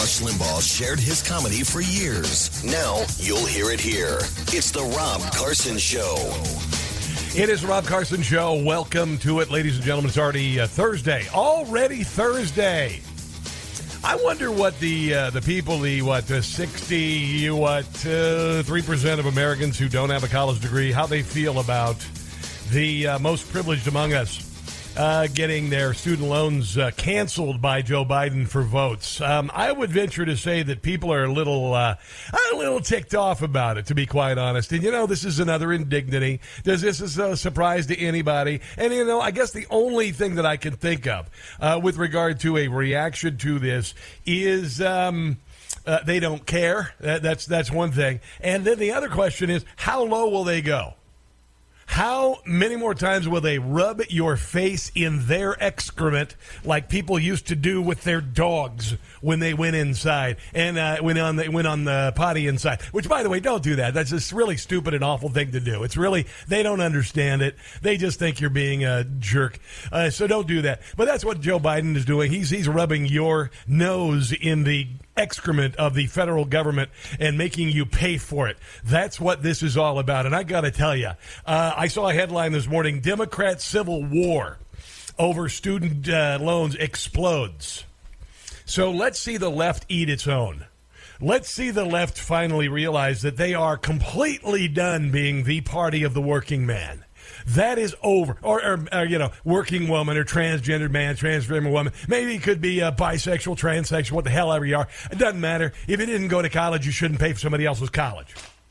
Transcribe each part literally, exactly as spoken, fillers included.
Rush Limbaugh shared his comedy for years. Now you'll hear it here. It's the Rob Carson Show. It is the Rob Carson Show. Welcome to it, ladies and gentlemen. It's already uh, Thursday. Already Thursday. I wonder what the uh, the people, the what, the sixty, what, uh, three percent of Americans who don't have a college degree, how they feel about the uh, most privileged among us uh, getting their student loans uh, canceled by Joe Biden for votes. Um, I would venture to say that people are a little, uh, a little ticked off about it, to be quite honest. And, you know, this is another indignity. Does this is a surprise to anybody? And, you know, I guess the only thing that I can think of uh, with regard to a reaction to this is um, uh, they don't care. That, that's, that's one thing. And then the other question is, how low will they go? How many more times will they rub your face in their excrement like people used to do with their dogs when they went inside and uh, went on the, went on the potty inside? Which, by the way, don't do that. That's just really stupid and awful thing to do. It's really, they don't understand it. They just think you're being a jerk. Uh, so don't do that. But that's what Joe Biden is doing. He's he's rubbing your nose in the excrement of the federal government and making you pay for it. That's what this is all about. And I got to tell you, uh, I saw a headline this morning, Democrat civil war over student uh, loans explodes. So let's see the left eat its own. Let's see the left finally realize that they are completely done being the party of the working man. That is over. Or, or, or, you know, working woman or transgendered man, transgender woman. Maybe it could be a bisexual, transsexual, what the hell ever you are. It doesn't matter. If you didn't go to college, you shouldn't pay for somebody else's college.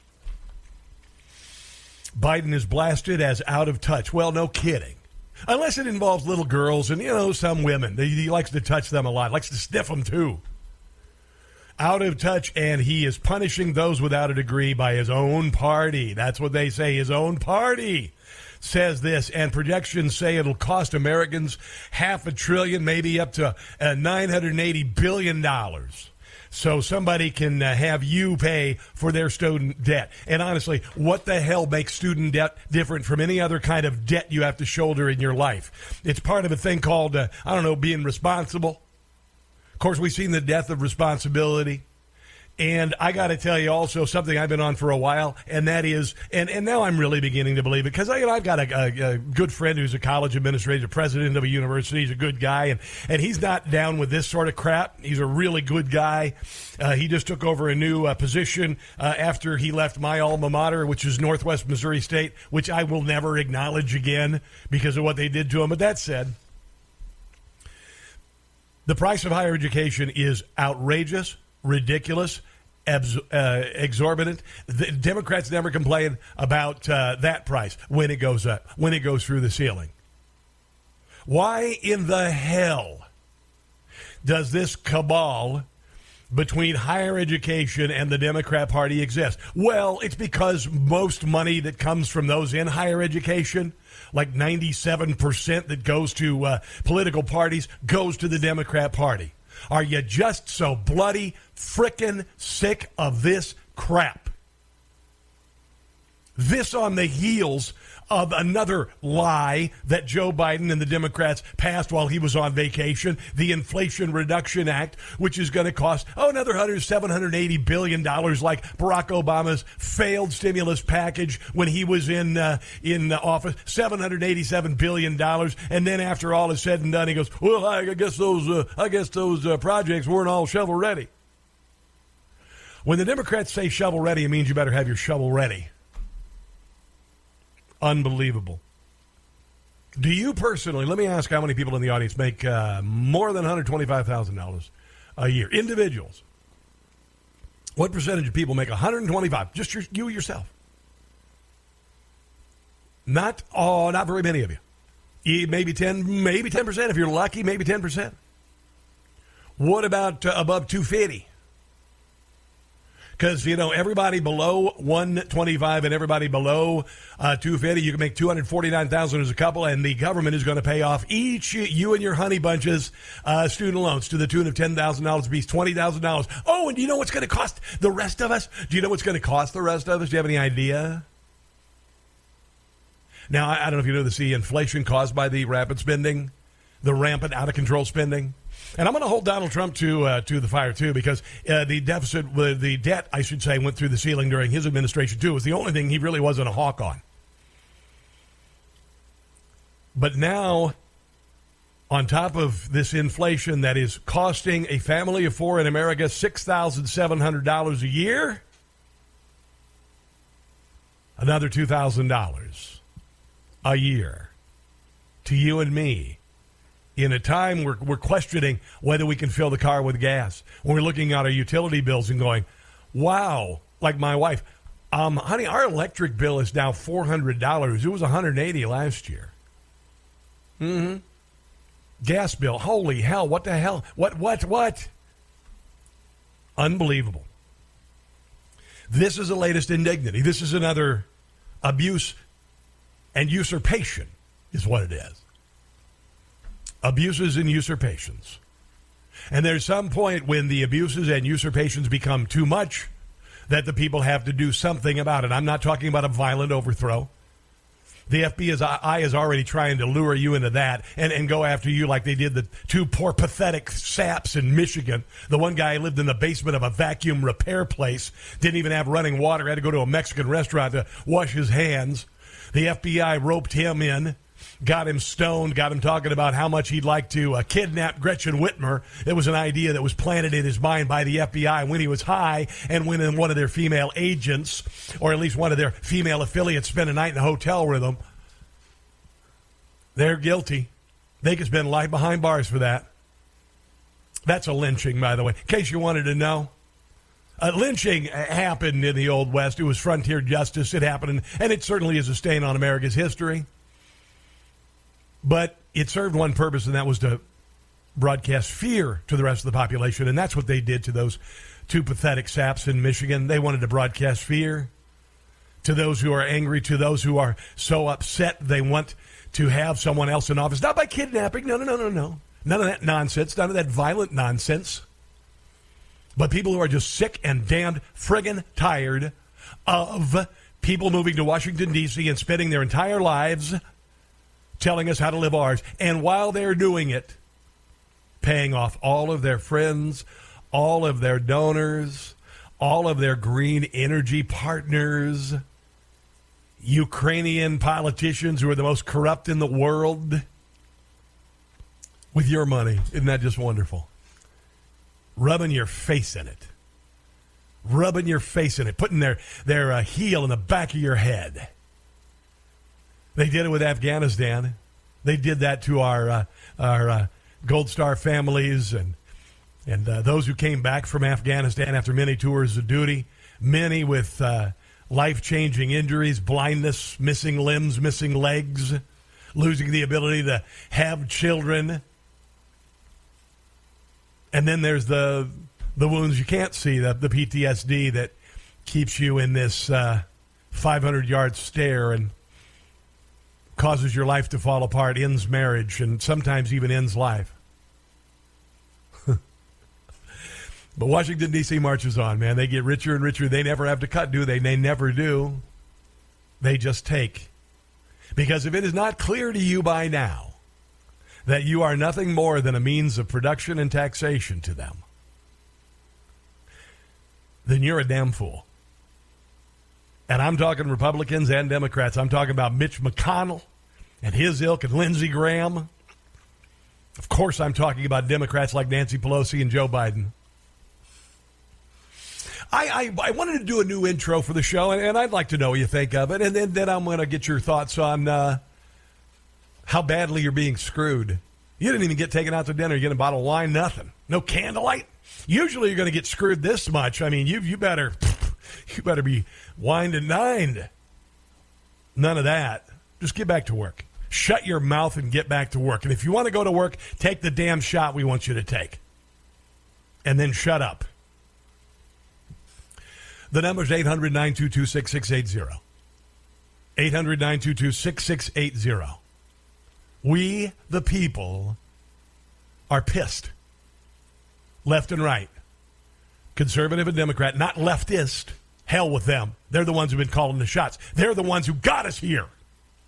Biden is blasted as out of touch. Well, no kidding. Unless it involves little girls and, you know, some women. He likes to touch them a lot. Likes to sniff them, too. Out of touch, and he is punishing those without a degree by his own party. That's what they say, his own party says this, and projections say it'll cost Americans half a trillion, maybe up to uh, nine hundred eighty billion dollars. So somebody can uh, have you pay for their student debt. And honestly, what the hell makes student debt different from any other kind of debt you have to shoulder in your life? It's part of a thing called, uh, I don't know, being responsible. Of course, we've seen the death of responsibility. And I got to tell you also something I've been on for a while, and that is, and, and now I'm really beginning to believe it, because I, you know, I've got a, a, a good friend who's a college administrator, president of a university. He's a good guy, and, and he's not down with this sort of crap. He's a really good guy. Uh, he just took over a new uh, position uh, after he left my alma mater, which is Northwest Missouri State, which I will never acknowledge again because of what they did to him. But that said, the price of higher education is outrageous, ridiculous, abs- uh, exorbitant. The Democrats never complain about uh, that price when it goes up, when it goes through the ceiling. Why in the hell does this cabal between higher education and the Democrat Party exist? Well, it's because most money that comes from those in higher education, like ninety-seven percent that goes to uh, political parties, goes to the Democrat Party. Are you just so bloody frickin' sick of this crap? This on the heels of another lie that Joe Biden and the Democrats passed while he was on vacation, the Inflation Reduction Act, which is going to cost, oh, another seven hundred eighty billion dollars like Barack Obama's failed stimulus package when he was in uh, in office, seven hundred eighty-seven billion dollars. And then after all is said and done, he goes, well, I guess those, uh, I guess those uh, projects weren't all shovel ready. When the Democrats say shovel ready, it means you better have your shovel ready. Unbelievable. Do you personally, let me ask how many people in the audience make uh, more than one hundred twenty-five thousand dollars a year? Individuals. What percentage of people make one hundred twenty-five? Just your, you yourself. Not, oh, not very many of you. Maybe ten, maybe ten percent if you're lucky, maybe ten percent. What about uh, above two hundred fifty? Because, you know, everybody below one twenty-five and everybody below uh, two fifty, you can make two hundred forty-nine thousand dollars as a couple, and the government is going to pay off each, you and your honey bunches, uh, student loans to the tune of ten thousand dollars apiece, twenty thousand dollars. Oh, and do you know what's going to cost the rest of us? Do you know what's going to cost the rest of us? Do you have any idea? Now, I, I don't know if you know this, the inflation caused by the rapid spending, the rampant, out-of-control spending. And I'm going to hold Donald Trump to uh, to the fire, too, because uh, the deficit, uh, the debt, I should say, went through the ceiling during his administration, too. It was the only thing he really wasn't a hawk on. But now, on top of this inflation that is costing a family of four in America six thousand seven hundred dollars a year, another two thousand dollars a year to you and me. In a time we're, we're questioning whether we can fill the car with gas. When we're looking at our utility bills and going, wow, like my wife, um, honey, our electric bill is now four hundred dollars. It was one hundred eighty dollars last year. Mm-hmm. Gas bill, holy hell, what the hell? What, what, what? Unbelievable. This is the latest indignity. This is another abuse and usurpation is what it is. Abuses and usurpations. And there's some point when the abuses and usurpations become too much that the people have to do something about it. I'm not talking about a violent overthrow. The F B I is already trying to lure you into that and, and go after you like they did the two poor, pathetic saps in Michigan. The one guy lived in the basement of a vacuum repair place, didn't even have running water, had to go to a Mexican restaurant to wash his hands. The F B I roped him in, got him stoned, got him talking about how much he'd like to uh, kidnap Gretchen Whitmer. It was an idea that was planted in his mind by the F B I when he was high and when one of their female agents, or at least one of their female affiliates, spent a night in a hotel with them. They're guilty. They could spend life behind bars for that. That's a lynching, by the way, in case you wanted to know. Uh, lynching happened in the Old West. It was frontier justice. It happened, and it certainly is a stain on America's history. But it served one purpose, and that was to broadcast fear to the rest of the population, and that's what they did to those two pathetic saps in Michigan. They wanted to broadcast fear to those who are angry, to those who are so upset they want to have someone else in office. Not by kidnapping. No, no, no, no, no. None of that nonsense. None of that violent nonsense. But people who are just sick and damned friggin' tired of people moving to Washington, D C and spending their entire lives telling us how to live ours. And while they're doing it, paying off all of their friends, all of their donors, all of their green energy partners, Ukrainian politicians who are the most corrupt in the world, with your money. Isn't that just wonderful? Rubbing your face in it. Rubbing your face in it. Putting their, their uh, heel in the back of your head. They did it with Afghanistan. They did that to our uh, our uh, Gold Star families and and uh, those who came back from Afghanistan after many tours of duty, many with uh, life-changing injuries, blindness, missing limbs, missing legs, losing the ability to have children. And then there's the the wounds you can't see, the, the P T S D that keeps you in this uh, five hundred yard stare and causes your life to fall apart, ends marriage, and sometimes even ends life. But Washington, D C marches on, man. They get richer and richer. They never have to cut, do they? They never do. They just take. Because if it is not clear to you by now that you are nothing more than a means of production and taxation to them, then you're a damn fool. And I'm talking Republicans and Democrats. I'm talking about Mitch McConnell and his ilk and Lindsey Graham. Of course, I'm talking about Democrats like Nancy Pelosi and Joe Biden. I, I, I wanted to do a new intro for the show, and, and I'd like to know what you think of it. And then, then I'm going to get your thoughts on uh, how badly you're being screwed. You didn't even get taken out to dinner. You get a bottle of wine, nothing. No candlelight. Usually you're going to get screwed this much. I mean, you you better you better be wined and dined. None of that. Just get back to work. Shut your mouth and get back to work. And if you want to go to work, take the damn shot we want you to take. And then shut up. The number is eight hundred, nine two two, six six eight zero. eight hundred, nine two two, six six eight zero. We, the people, are pissed. Left and right. Conservative and Democrat, not leftist. Hell with them. They're the ones who've been calling the shots. They're the ones who got us here.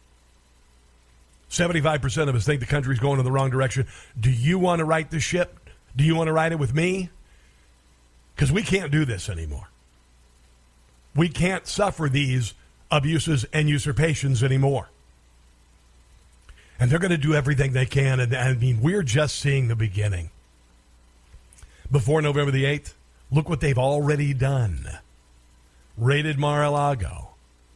seventy-five percent of us think the country's going in the wrong direction. Do you want to right the ship? Do you want to ride it with me? Because we can't do this anymore. We can't suffer these abuses and usurpations anymore. And they're going to do everything they can. And I mean, we're just seeing the beginning. Before November the eighth, look what they've already done. Raided Mar-a-Lago.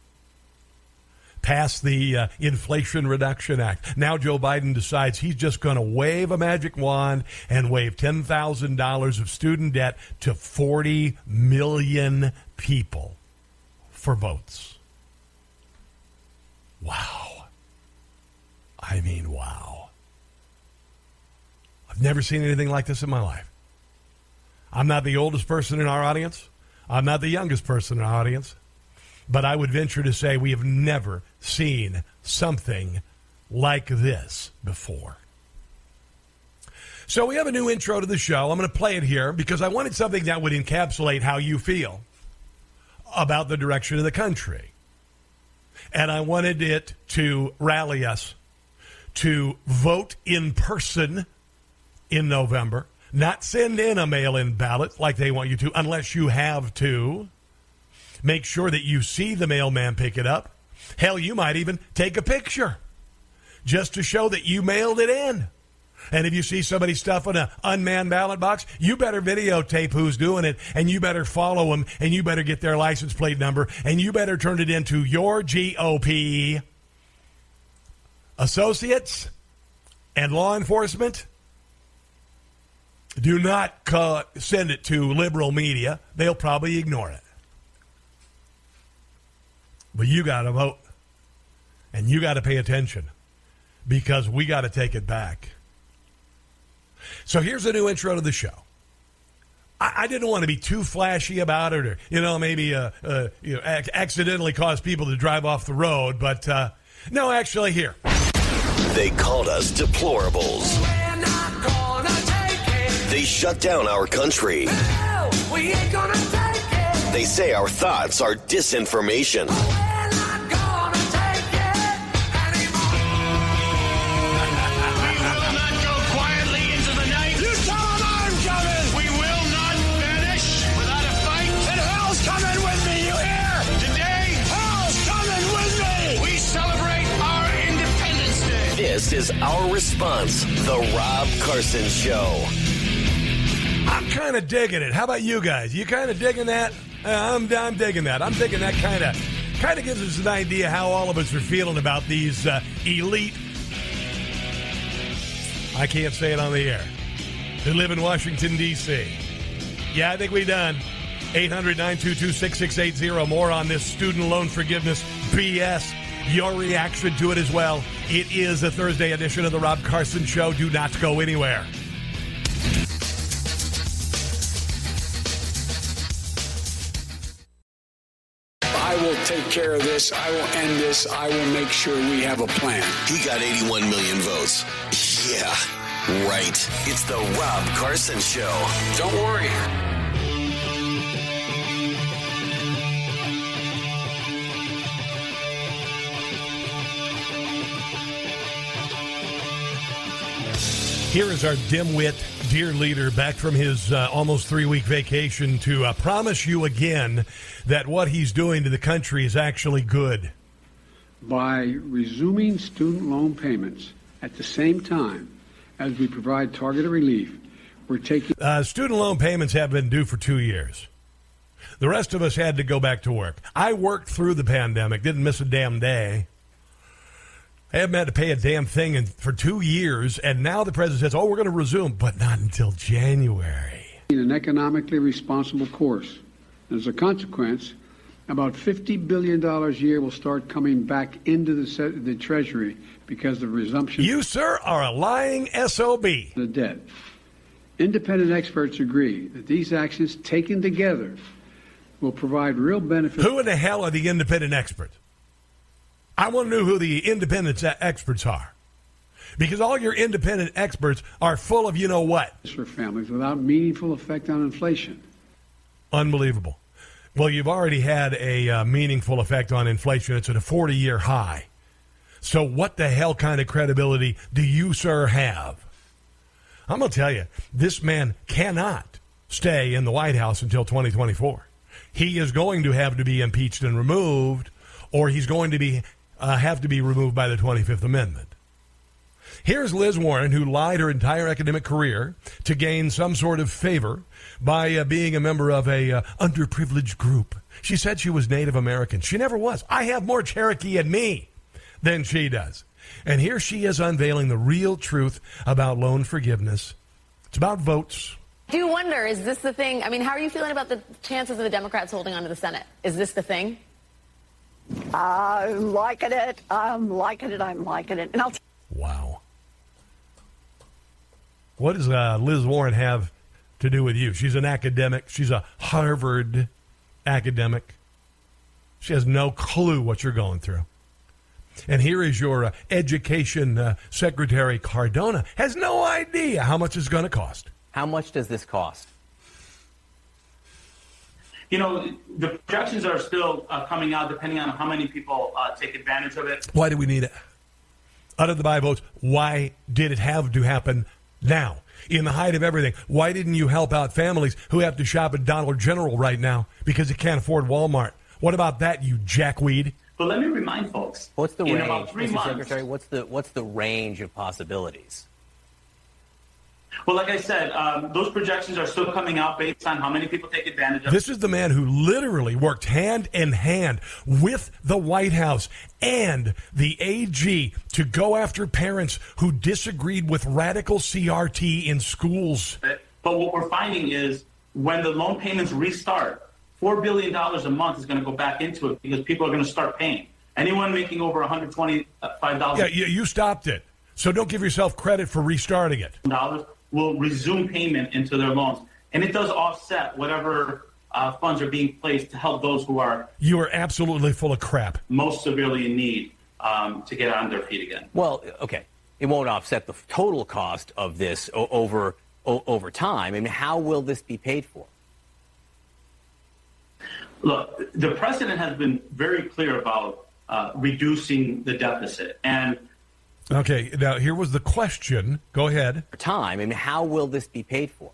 Passed the uh, Inflation Reduction Act. Now Joe Biden decides he's just going to wave a magic wand and wave ten thousand dollars of student debt to forty million people for votes. Wow. I mean, wow. I've never seen anything like this in my life. I'm not the oldest person in our audience. I'm not the youngest person in our audience. But I would venture to say we have never seen something like this before. So we have a new intro to the show. I'm going to play it here because I wanted something that would encapsulate how you feel about the direction of the country. And I wanted it to rally us to vote in person in November, not send in a mail-in ballot like they want you to unless you have to. Make sure that you see the mailman pick it up. Hell, you might even take a picture just to show that you mailed it in. And if you see somebody stuffing an unmanned ballot box, you better videotape who's doing it, and you better follow them, and you better get their license plate number, and you better turn it into your G O P associates and law enforcement. Do not call, send it to liberal media. They'll probably ignore it. But you got to vote, and you got to pay attention because we got to take it back. So here's a new intro to the show. I, I didn't want to be too flashy about it or, you know, maybe uh, uh, you know, ac- accidentally cause people to drive off the road. But, uh, no, actually, here. They called us deplorables. We're not gonna take it. They shut down our country. No, we ain't gonna take it. They say our thoughts are disinformation. This is our response, The Rob Carson Show. I'm kind of digging it. How about you guys? You kind of digging that? Uh, I'm, I'm digging that. I'm thinking that kind of kind of gives us an idea how all of us are feeling about these uh, elite, I can't say it on the air, who live in Washington, D C Yeah, I think we're done. eight hundred, nine two two, six six eight zero. More on this student loan forgiveness B S. Your reaction to it as well. It is a Thursday edition of the Rob Carson Show. Do not go anywhere. I will take care of this. I will end this. I will make sure we have a plan. He got eighty-one million votes. Yeah, right. It's the Rob Carson Show. Don't worry. Here is our dimwit, dear leader, back from his uh, almost three-week vacation to uh, promise you again that what he's doing to the country is actually good. By resuming student loan payments at the same time as we provide targeted relief, we're taking... Uh, student loan payments have been due for two years. The rest of us had to go back to work. I worked through the pandemic, didn't miss a damn day. I haven't had to pay a damn thing in, for two years, and now the president says, oh, we're going to resume, but not until January. An economically responsible course. As a consequence, about fifty billion dollars a year will start coming back into the, set, the Treasury because of resumption. You, sir, are a lying S O B. The debt. Independent experts agree that these actions taken together will provide real benefits. Who in the hell are the independent experts? I want to know who the independent experts are. Because all your independent experts are full of you-know-what. For families without meaningful effect on inflation. Unbelievable. Well, you've already had a uh, meaningful effect on inflation. It's at a forty-year high. So what the hell kind of credibility do you, sir, have? I'm going to tell you, this man cannot stay in the White House until twenty twenty-four. He is going to have to be impeached and removed, or he's going to be uh, have to be removed by the twenty-fifth Amendment. Here's Liz Warren, who lied her entire academic career to gain some sort of favor by uh, being a member of a uh, underprivileged group. She said she was Native American. She never was. I have more Cherokee in me than she does. And here she is unveiling the real truth about loan forgiveness. It's about votes. I do wonder, is this the thing? I mean, how are you feeling about the chances of the Democrats holding on to the Senate? Is this the thing? I'm liking it. I'm liking it. I'm liking it. And I'll t- wow. What does uh, Liz Warren have to do with you? She's an academic. She's a Harvard academic. She has no clue what you're going through. And here is your uh, education uh, secretary, Cardona, has no idea how much it's going to cost. How much does this cost? You know, the projections are still uh, coming out depending on how many people uh, take advantage of it. Why do we need it? Out of the buy votes, why did it have to happen now? In the height of everything, why didn't you help out families who have to shop at Dollar General right now because they can't afford Walmart? What about that, you jackweed? But let me remind folks. What's the in range, about three Mister months, Secretary? What's the what's the range of possibilities? Well, like I said, um, those projections are still coming out based on how many people take advantage of it. This is the man who literally worked hand in hand with the White House and the A G to go after parents who disagreed with radical C R T in schools. But what we're finding is when the loan payments restart, four billion dollars a month is going to go back into it because people are going to start paying. Anyone making over one hundred twenty-five dollars Yeah, you, you stopped it. So don't give yourself credit for restarting it. Dollars will resume payment into their loans. And it does offset whatever uh, funds are being placed to help those who are You are absolutely full of crap. most severely in need um, to get on their feet again. Well, okay, it won't offset the total cost of this o- over o- over time. I mean, how will this be paid for? Look, the president has been very clear about uh, reducing the deficit. And Okay, now here was the question. Go ahead. Time. I mean, how will this be paid for?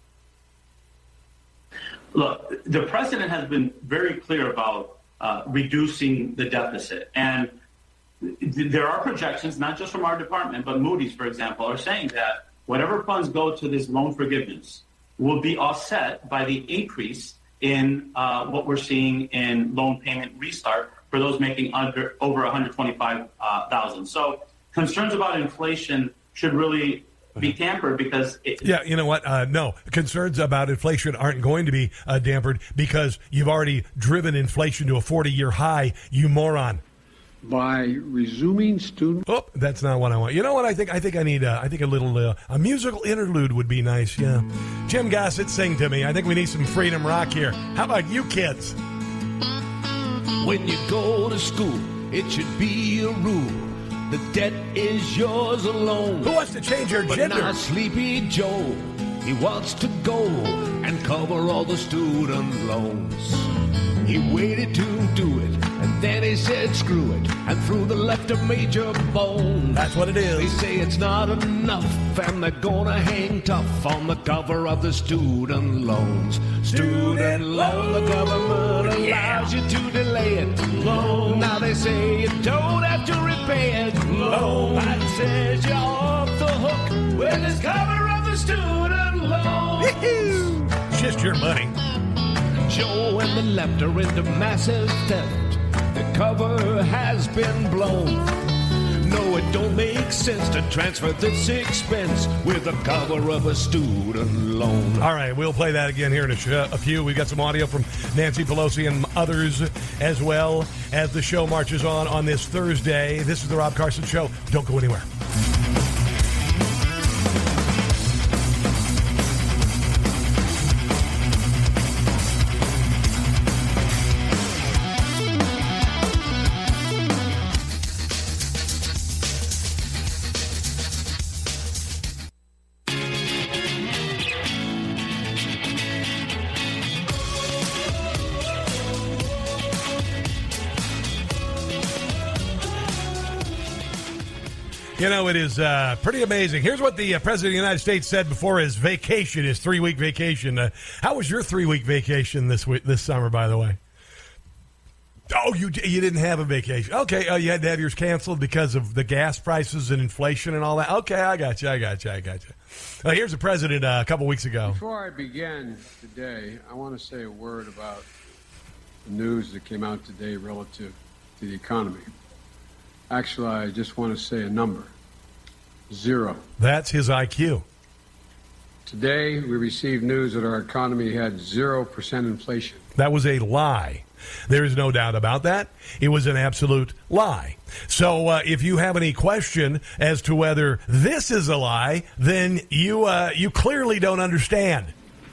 look, the president has been very clear about uh, reducing the deficit. And th- there are projections, not just from our department, but Moody's, for example, are saying that whatever funds go to this loan forgiveness will be offset by the increase in uh, what we're seeing in loan payment restart for those making under over one hundred twenty-five thousand dollars. So concerns about inflation should really be tampered because it, yeah, you know what? Uh, no, concerns about inflation aren't going to be uh, dampered because you've already driven inflation to a forty-year high, you moron. By resuming student. Oh, that's not what I want. You know what? I think I think I need. Uh, I think a little uh, a musical interlude would be nice. Yeah, Jim Gossett, sing to me. I think we need some freedom rock here. How about you kids? When you go to school, it should be a rule. The debt is yours alone. Who wants to change your but gender? But now Sleepy Joe, he wants to go and cover all the student loans. He waited to do it, and then he said screw it, and threw the left a major bone. That's what it is. They say it's not enough, and they're gonna hang tough on the cover of the student loans. Student loan, the government allows yeah. you to delay it. Loan. Now they say you don't have to repay it. Loan. That says you're off the hook with this cover of the student loan. Just your money. Joe and the left are into massive theft. The cover has been blown. No, it don't make sense to transfer this expense with the cover of a student loan. All right, we'll play that again here in a, sh- a few. We've got some audio from Nancy Pelosi and others as well as the show marches on on this Thursday. This is the Rob Carson Show. Don't go anywhere. You know, it is uh, pretty amazing. Here's what the uh, President of the United States said before his vacation, his three-week vacation. Uh, how was your three-week vacation this week, this summer, by the way? Oh, you you didn't have a vacation. Okay, oh, you had to have yours canceled because of the gas prices and inflation and all that. Okay, I got you, I got you, I got you. Uh, here's the president uh, a couple weeks ago. Before I begin today, I want to say a word about the news that came out today relative to the economy. Actually, I just want to say a number. Zero. That's his I Q. Today, we received news that our economy had zero percent inflation. That was a lie. There is no doubt about that. It was an absolute lie. So uh, if you have any question as to whether this is a lie, then you uh, you clearly don't understand.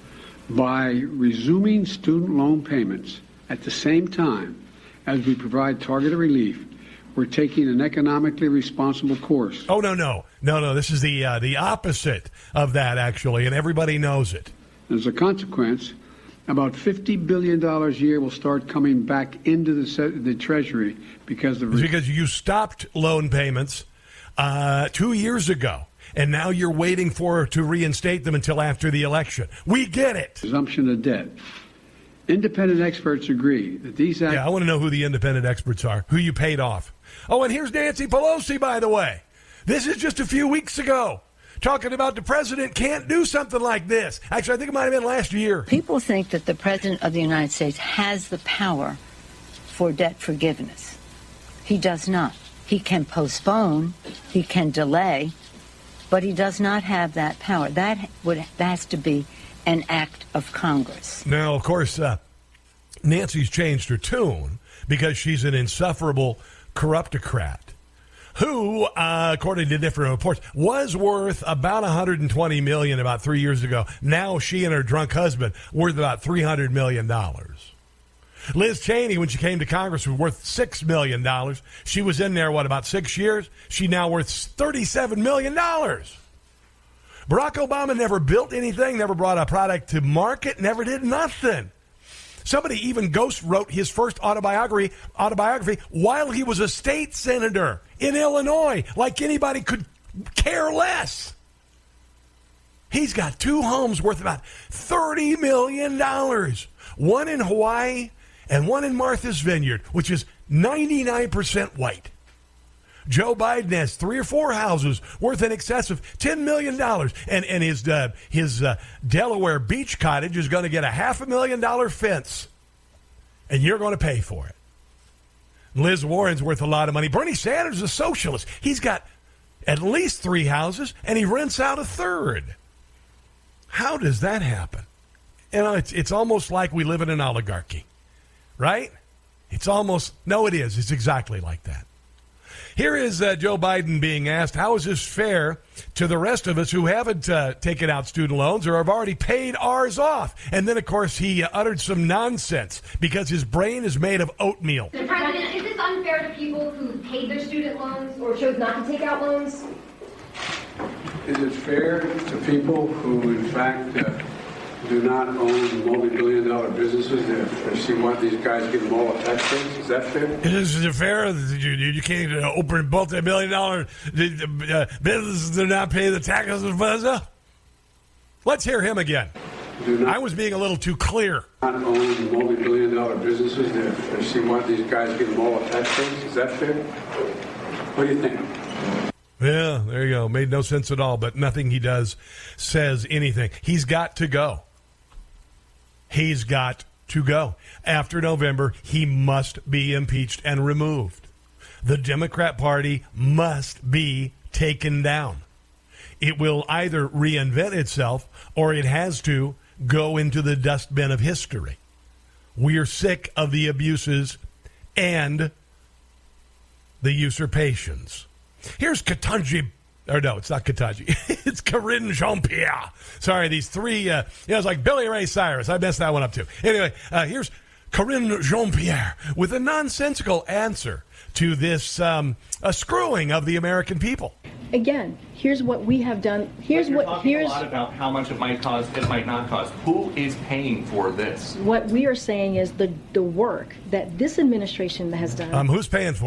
By resuming student loan payments at the same time as we provide targeted relief, we're taking an economically responsible course. Oh, no, no. No, no. This is the uh, the opposite of that, actually, and everybody knows it. As a consequence, about fifty billion dollars a year will start coming back into the se- the Treasury because of... It's because you stopped loan payments uh, two years ago, and now you're waiting for to reinstate them until after the election. We get it. Resumption of debt. Independent experts agree that these... Act- yeah, I want to know who the independent experts are, who you paid off. Oh, and here's Nancy Pelosi, by the way. This is just a few weeks ago, talking about the president can't do something like this. Actually, I think it might have been last year. People think that the president of the United States has the power for debt forgiveness. He does not. He can postpone, he can delay, but he does not have that power. That would that has to be an act of Congress. Now, of course, uh, Nancy's changed her tune because she's an insufferable corruptocrat who, uh, according to different reports, was worth about one hundred twenty million dollars about three years ago. Now she and her drunk husband worth about three hundred million dollars. Liz Cheney, when she came to Congress, was worth six million dollars. She was in there, what, about six years? She now worth thirty-seven million dollars. Barack Obama never built anything, never brought a product to market, never did nothing. Somebody even ghost wrote his first autobiography, autobiography while he was a state senator in Illinois, like anybody could care less. He's got two homes worth about thirty million dollars, one in Hawaii and one in Martha's Vineyard, which is ninety-nine percent white. Joe Biden has three or four houses worth in excess of ten million dollars, and, and his, uh, his uh, Delaware beach cottage is going to get a half a million dollar fence, and you're going to pay for it. Liz Warren's worth a lot of money. Bernie Sanders is a socialist. He's got at least three houses, and he rents out a third. How does that happen? You know, it's, it's almost like we live in an oligarchy, right? It's almost, no, it is. It's exactly like that. Here is uh, Joe Biden being asked, how is this fair to the rest of us who haven't uh, taken out student loans or have already paid ours off? And then, of course, he uh, uttered some nonsense because his brain is made of oatmeal. The President, is this unfair to people who paid their student loans or chose not to take out loans? Is it fair to people who, in fact, uh, do not own multi-billion dollar businesses that see what these guys give them all the tax breaks? Is that fair? Is it fair that you, you can't uh, open multi-billion dollar uh, businesses that do not pay the taxes? Let's hear him again. I was being a little too clear. Not own multi-billion dollar businesses that see what these guys give them all the tax breaks? Is that fair? What do you think? Yeah, there you go. Made no sense at all, but nothing he does says anything. He's got to go. He's got to go. After November, he must be impeached and removed. The Democrat Party must be taken down. It will either reinvent itself or it has to go into the dustbin of history. We are sick of the abuses and the usurpations. Here's Ketanji, or no, it's not Ketanji. It's Karine Jean-Pierre. Sorry, these three, uh, you know, it's like Billy Ray Cyrus. I messed that one up too. Anyway, uh, here's Karine Jean-Pierre with a nonsensical answer to this um, a screwing of the American people. Again, here's what we have done. Here's you're what talking here's a lot about how much it might cost, it might not cost. Who is paying for this? What we are saying is the the work that this administration has done. Um, who's paying for it?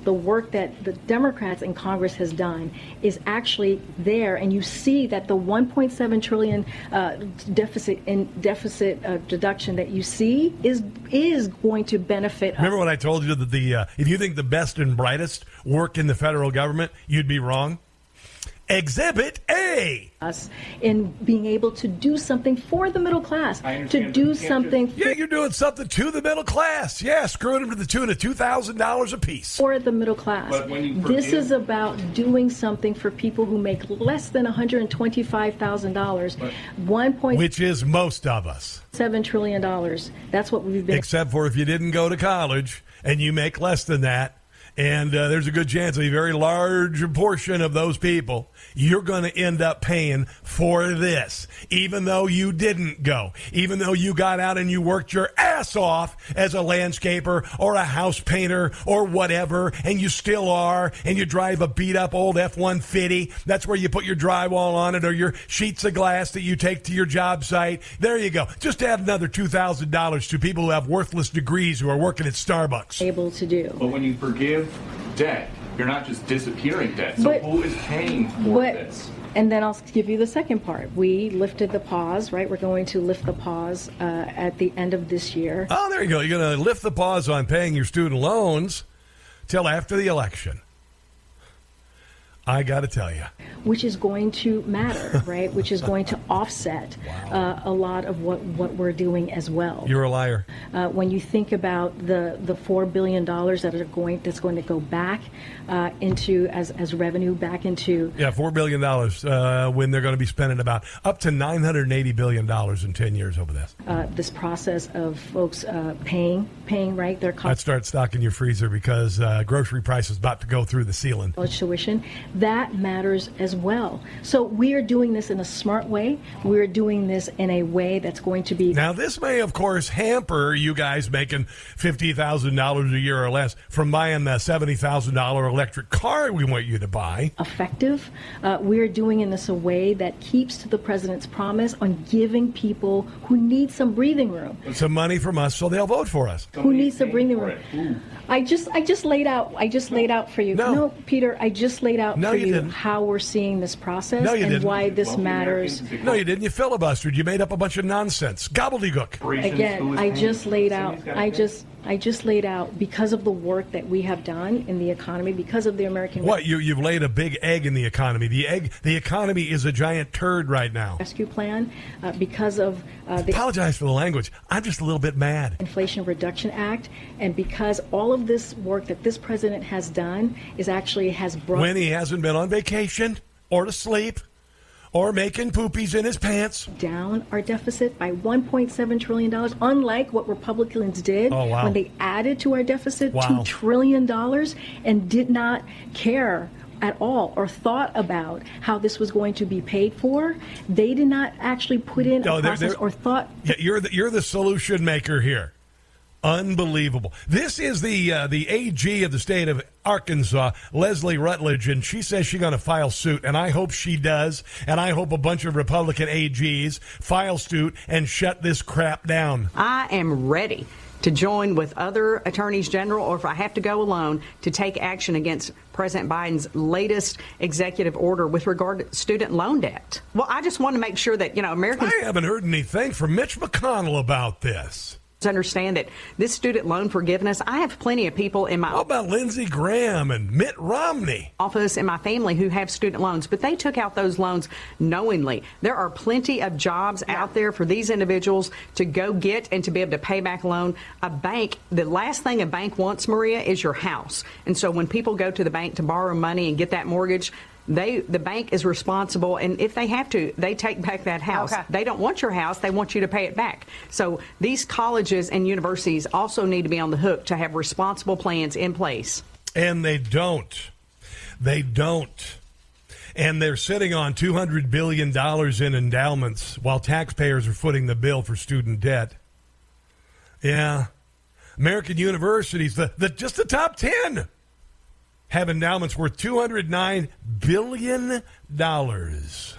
the work that the Democrats in Congress has done is actually there, and you see that the one point seven trillion uh, deficit in deficit uh, deduction that you see is is going to benefit. Remember when I told you that the uh, if you think the best and brightest work in the federal government, you'd be wrong. Exhibit A. Us in being able to do something for the middle class, to do something. Just... Yeah, you're doing something to the middle class. Yeah, screwing them to the tune of two thousand dollars a piece. For the middle class. But when you this forgive... is about doing something for people who make less than one hundred twenty-five thousand dollars. One point. Which is most of us. Seven trillion dollars. That's what we've been. Except for if you didn't go to college and you make less than that. And uh, there's a good chance a very large portion of those people, you're going to end up paying for this, even though you didn't go, even though you got out and you worked your ass off as a landscaper or a house painter or whatever, and you still are, and you drive a beat-up old F one fifty. That's where you put your drywall on it or your sheets of glass that you take to your job site. There you go. Just add another two thousand dollars to people who have worthless degrees who are working at Starbucks. Able to do. But when you forgive debt, you're not just disappearing debt. So but, who is paying for but, this? And then I'll give you the second part. We lifted the pause, right? We're going to lift the pause uh, at the end of this year. Oh, there you go. You're going to lift the pause on paying your student loans till after the election. I got to tell you. Which is going to matter, right? Which is going to offset wow. uh, a lot of what, what we're doing as well. You're a liar. Uh, when you think about the, the four billion dollars that are going that's going to go back uh, into as, as revenue back into yeah four billion dollars uh, when they're going to be spending about up to nine hundred eighty billion dollars in ten years over this. Uh, this process of folks uh, paying paying right their I'd start stocking your freezer because uh, grocery prices about to go through the ceiling. College tuition. That matters as well. So we are doing this in a smart way. We're doing this in a way that's going to be... Now, this may, of course, hamper you guys making fifty thousand dollars a year or less from buying the seventy thousand dollars electric car we want you to buy. Effective. Uh, we're doing in this a way that keeps to the president's promise on giving people who need some breathing room. Some money from us so they'll vote for us. Who needs some breathing room. I just I just laid out I just laid out for you. No, no Peter, I just laid out no, for you, you didn't. how we're seeing this process no, you and didn't. why this matters. No, you didn't. You filibustered. You made up a bunch of nonsense. Gobbledygook. Again, I just laid out I just I just laid out because of the work that we have done in the economy, because of the American What, you you've laid a big egg in the economy. The egg the economy is a giant turd right now. Rescue plan, uh, because of uh, the apologize for the language. I'm just a little bit mad. Inflation Reduction Act, and because all of this work that this president has done is actually has brought when he hasn't been on vacation or to sleep or making poopies in his pants. Down our deficit by one point seven trillion dollars, unlike what Republicans did oh, wow. when they added to our deficit wow. two trillion dollars and did not care at all or thought about how this was going to be paid for. They did not actually put in no, a they're, process they're, or thought. Yeah, you're the, you're the solution maker here. Unbelievable. This is the uh, the A G of the state of Arkansas, Leslie Rutledge, and she says she's going to file suit, and I hope she does, and I hope a bunch of Republican A Gs file suit and shut this crap down. I am ready to join with other attorneys general, or if I have to go alone, to take action against President Biden's latest executive order with regard to student loan debt. Well, I just want to make sure that, you know, Americans... I haven't heard anything from Mitch McConnell about this. Understand that this student loan forgiveness, I have plenty of people in my... How about Lindsey Graham and Mitt Romney? ...office and my family who have student loans, but they took out those loans knowingly. There are plenty of jobs yeah. out there for these individuals to go get and to be able to pay back a loan. A bank, the last thing a bank wants, Maria, is your house. And so when people go to the bank to borrow money and get that mortgage, They, the bank is responsible, and if they have to, they take back that house. Okay. They don't want your house. They want you to pay it back. So these colleges and universities also need to be on the hook to have responsible plans in place. And they don't. They don't. And they're sitting on two hundred billion dollars in endowments while taxpayers are footing the bill for student debt. Yeah. American universities, the, the just the top ten. Have endowments worth two hundred nine billion dollars.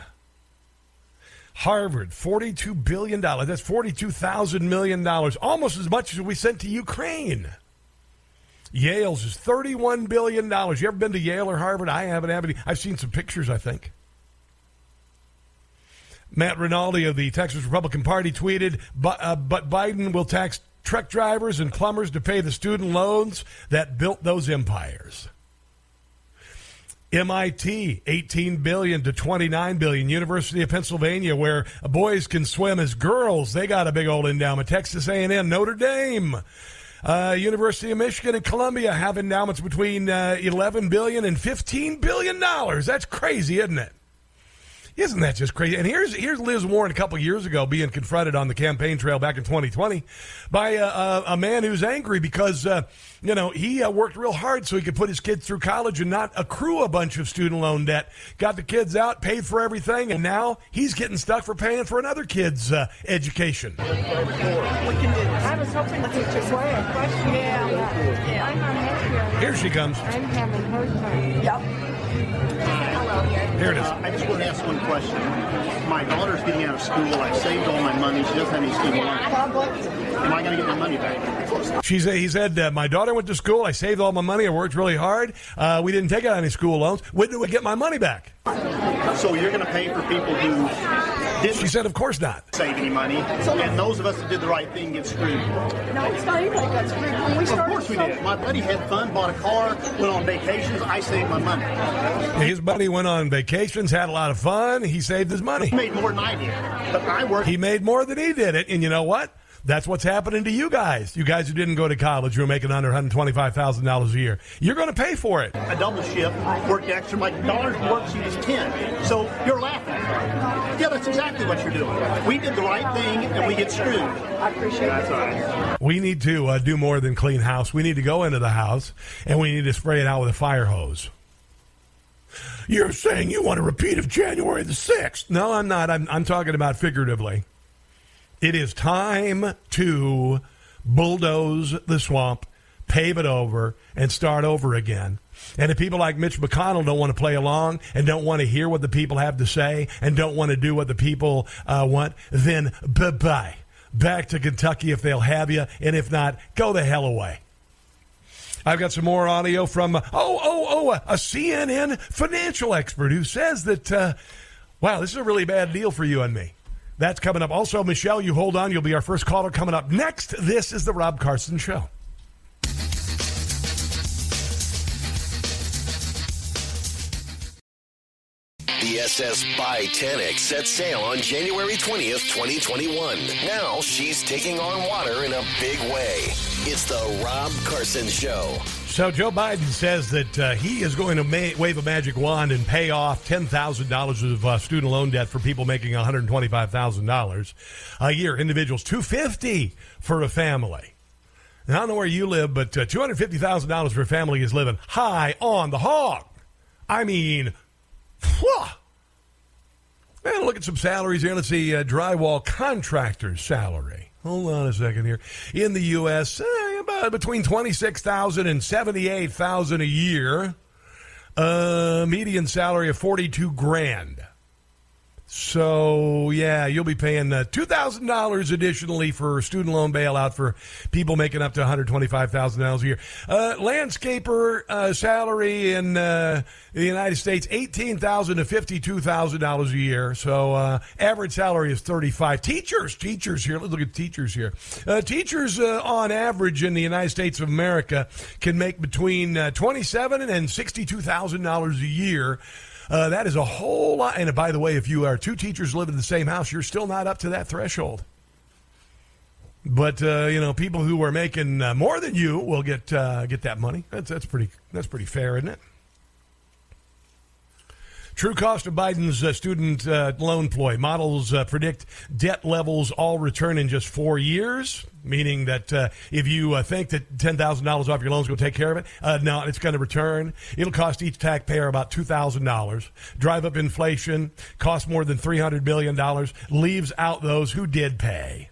Harvard, forty-two billion dollars. That's forty-two thousand million dollars, almost as much as we sent to Ukraine. Yale's is thirty-one billion dollars. You ever been to Yale or Harvard? I haven't. haven't. I've seen some pictures, I think. Matt Rinaldi of the Texas Republican Party tweeted, but, uh, but Biden will tax truck drivers and plumbers to pay the student loans that built those empires. M I T, eighteen billion dollars to twenty-nine billion dollars. University of Pennsylvania, where boys can swim as girls, they got a big old endowment. Texas A and M, Notre Dame. Uh, University of Michigan and Columbia have endowments between uh, eleven billion dollars and fifteen billion dollars. That's crazy, isn't it? Isn't that just crazy? And here's here's Liz Warren a couple years ago being confronted on the campaign trail back in twenty twenty by a, a, a man who's angry because, uh, you know, he uh, worked real hard so he could put his kids through college and not accrue a bunch of student loan debt. Got the kids out, paid for everything, and now he's getting stuck for paying for another kid's uh, education. I was hoping the teachers were. Yeah. yeah. I'm on here. Here she comes. I'm having her time. Yep. Here it is. Uh, I just want to ask one question. My daughter's getting out of school. I saved all my money. She doesn't have any student loans. Am I going to get my money back? She said, he said, uh, my daughter went to school. I saved all my money. I worked really hard. Uh, we didn't take out any school loans. When do we get my money back? So you're going to pay for people who didn't She said, of course not. save any money, and those of us that did the right thing get screwed. No, it's not anybody got screwed. When we Of started, course we did. My buddy had fun, bought a car, went on vacations. I saved my money. His buddy went on vacations, had a lot of fun. He saved his money. He made more than I did, but I worked. He made more than he did it. And you know what? That's what's happening to you guys. You guys who didn't go to college, who are making under one hundred twenty-five thousand dollars a year. You're going to pay for it. A double shift, worked extra. My daughter's worksheet is ten. So you're laughing. Yeah, that's exactly what you're doing. We did the right thing, and we get screwed. I appreciate that. That's all right. We need to uh, do more than clean house. We need to go into the house, and we need to spray it out with a fire hose. You're saying you want a repeat of January the sixth. No, I'm not. I'm, I'm talking about figuratively. It is time to bulldoze the swamp, pave it over, and start over again. And if people like Mitch McConnell don't want to play along and don't want to hear what the people have to say and don't want to do what the people uh, want, then bye-bye. Back to Kentucky if they'll have you, and if not, go the hell away. I've got some more audio from, uh, oh, oh, oh, a C N N financial expert who says that, uh, wow, this is a really bad deal for you and me. That's coming up. Also, Michelle, you hold on. You'll be our first caller coming up next. This is the Rob Carson Show. The S S Titanic set sail on January twentieth, twenty twenty-one. Now she's taking on water in a big way. It's the Rob Carson Show. So Joe Biden says that uh, he is going to ma- wave a magic wand and pay off ten thousand dollars of uh, student loan debt for people making one hundred twenty-five thousand dollars a year. Individuals, two hundred fifty dollars for a family. And I don't know where you live, but uh, two hundred fifty thousand dollars for a family is living high on the hog. I mean, whew. And look at some salaries here. Let's see, uh, drywall contractor's salary. Hold on a second here. In the U S, eh, about between twenty-six thousand dollars and seventy-eight thousand dollars a year. Uh, median salary of forty-two grand. So, yeah, you'll be paying uh, two thousand dollars additionally for student loan bailout for people making up to one hundred twenty-five thousand dollars a year. Uh, landscaper uh, salary in uh, the United States, eighteen thousand dollars to fifty-two thousand dollars a year. So, uh, average salary is thirty-five thousand dollars. Teachers, teachers here. Let's look at teachers here. Uh, teachers, uh, on average in the United States of America, can make between uh, twenty-seven thousand dollars and sixty-two thousand dollars a year. Uh, that is a whole lot. And by the way, if you are two teachers living in the same house, you're still not up to that threshold. But, uh, you know, people who are making uh, more than you will get uh, get that money. That's, that's, pretty, that's pretty fair, isn't it? True cost of Biden's uh, student uh, loan ploy. Models uh, predict debt levels all return in just four years, meaning that uh, if you uh, think that ten thousand dollars off your loan is going to take care of it, uh, no, it's going to return. It'll cost each taxpayer about two thousand dollars. Drive up inflation, cost more than three hundred billion dollars, leaves out those who did pay.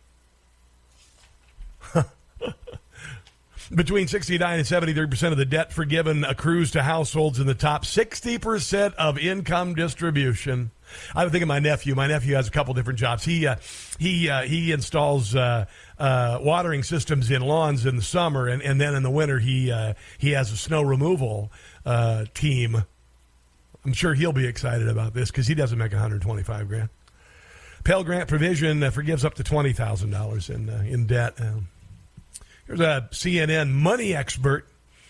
Between sixty-nine and seventy-three percent of the debt forgiven accrues to households in the top sixty percent of income distribution. I would think of my nephew. My nephew has a couple different jobs. He uh, he uh, he installs uh, uh, watering systems in lawns in the summer, and, and then in the winter he uh, he has a snow removal uh, team. I'm sure he'll be excited about this because he doesn't make one hundred twenty-five grand. Pell Grant provision uh, forgives up to twenty thousand dollars in uh, in debt. Um, here's a C N N money expert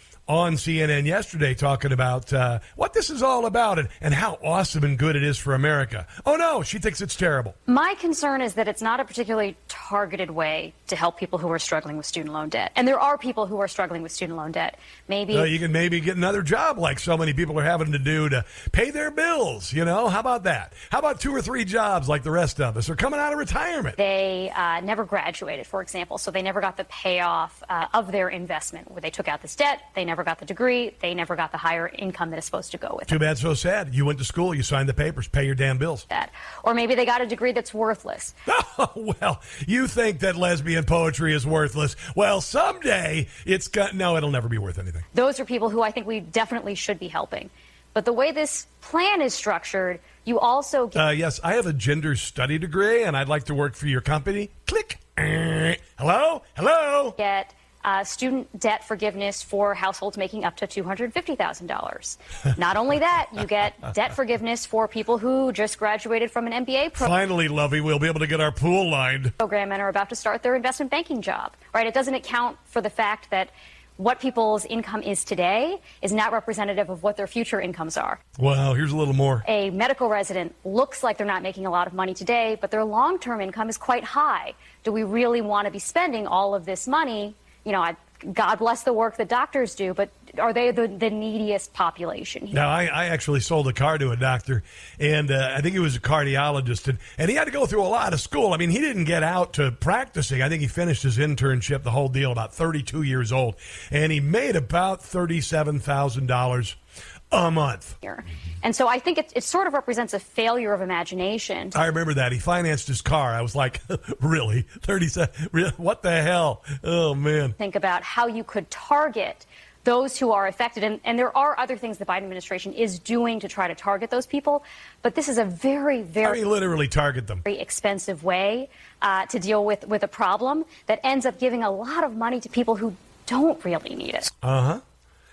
on C N N yesterday talking about uh, what this is all about and, and how awesome and good it is for America. Oh, no, she thinks it's terrible. My concern is that it's not a particularly targeted way to help people who are struggling with student loan debt. And there are people who are struggling with student loan debt. Maybe uh, you can maybe get another job like so many people are having to do to pay their bills, you know? How about that? How about two or three jobs like the rest of us are coming out of retirement? They uh, never graduated, for example, so they never got the payoff uh, of their investment where they took out this debt. They never got the degree. They never got the higher income that is supposed to go with Too it. bad, so sad. You went to school, you signed the papers, pay your damn bills. That. Or maybe they got a degree that's worthless. Oh, well, you think that lesbian poetry is worthless. Well, someday it's got, no, it'll never be worth anything. Those are people who I think we definitely should be helping. But the way this plan is structured, you also get... Uh, yes, I have a gender study degree, and I'd like to work for your company. Click. Uh, hello? Hello? Get uh, student debt forgiveness for households making up to two hundred fifty thousand dollars. Not only that, you get debt forgiveness for people who just graduated from an M B A program. Finally, Lovey, we'll be able to get our pool lined. Program and are about to start their investment banking job. Right? It doesn't account for the fact that what people's income is today is not representative of what their future incomes are. Well, here's a little more. A medical resident looks like they're not making a lot of money today, but their long-term income is quite high. Do we really want to be spending all of this money? You know, I, God bless the work that doctors do, but are they the, the neediest population here? Now, I, I actually sold a car to a doctor, and uh, I think he was a cardiologist, and, and he had to go through a lot of school. I mean, he didn't get out to practicing. I think he finished his internship, the whole deal, about thirty-two years old, and he made about thirty-seven thousand dollars a month. And so I think it, it sort of represents a failure of imagination. I remember that. He financed his car. I was like, really? thirty-seven? Really? What the hell? Oh, man. Think about how you could target those who are affected. And, and there are other things the Biden administration is doing to try to target those people. But this is a very, very... I mean, literally target them. Very expensive way uh, to deal with, with a problem that ends up giving a lot of money to people who don't really need it. Uh-huh.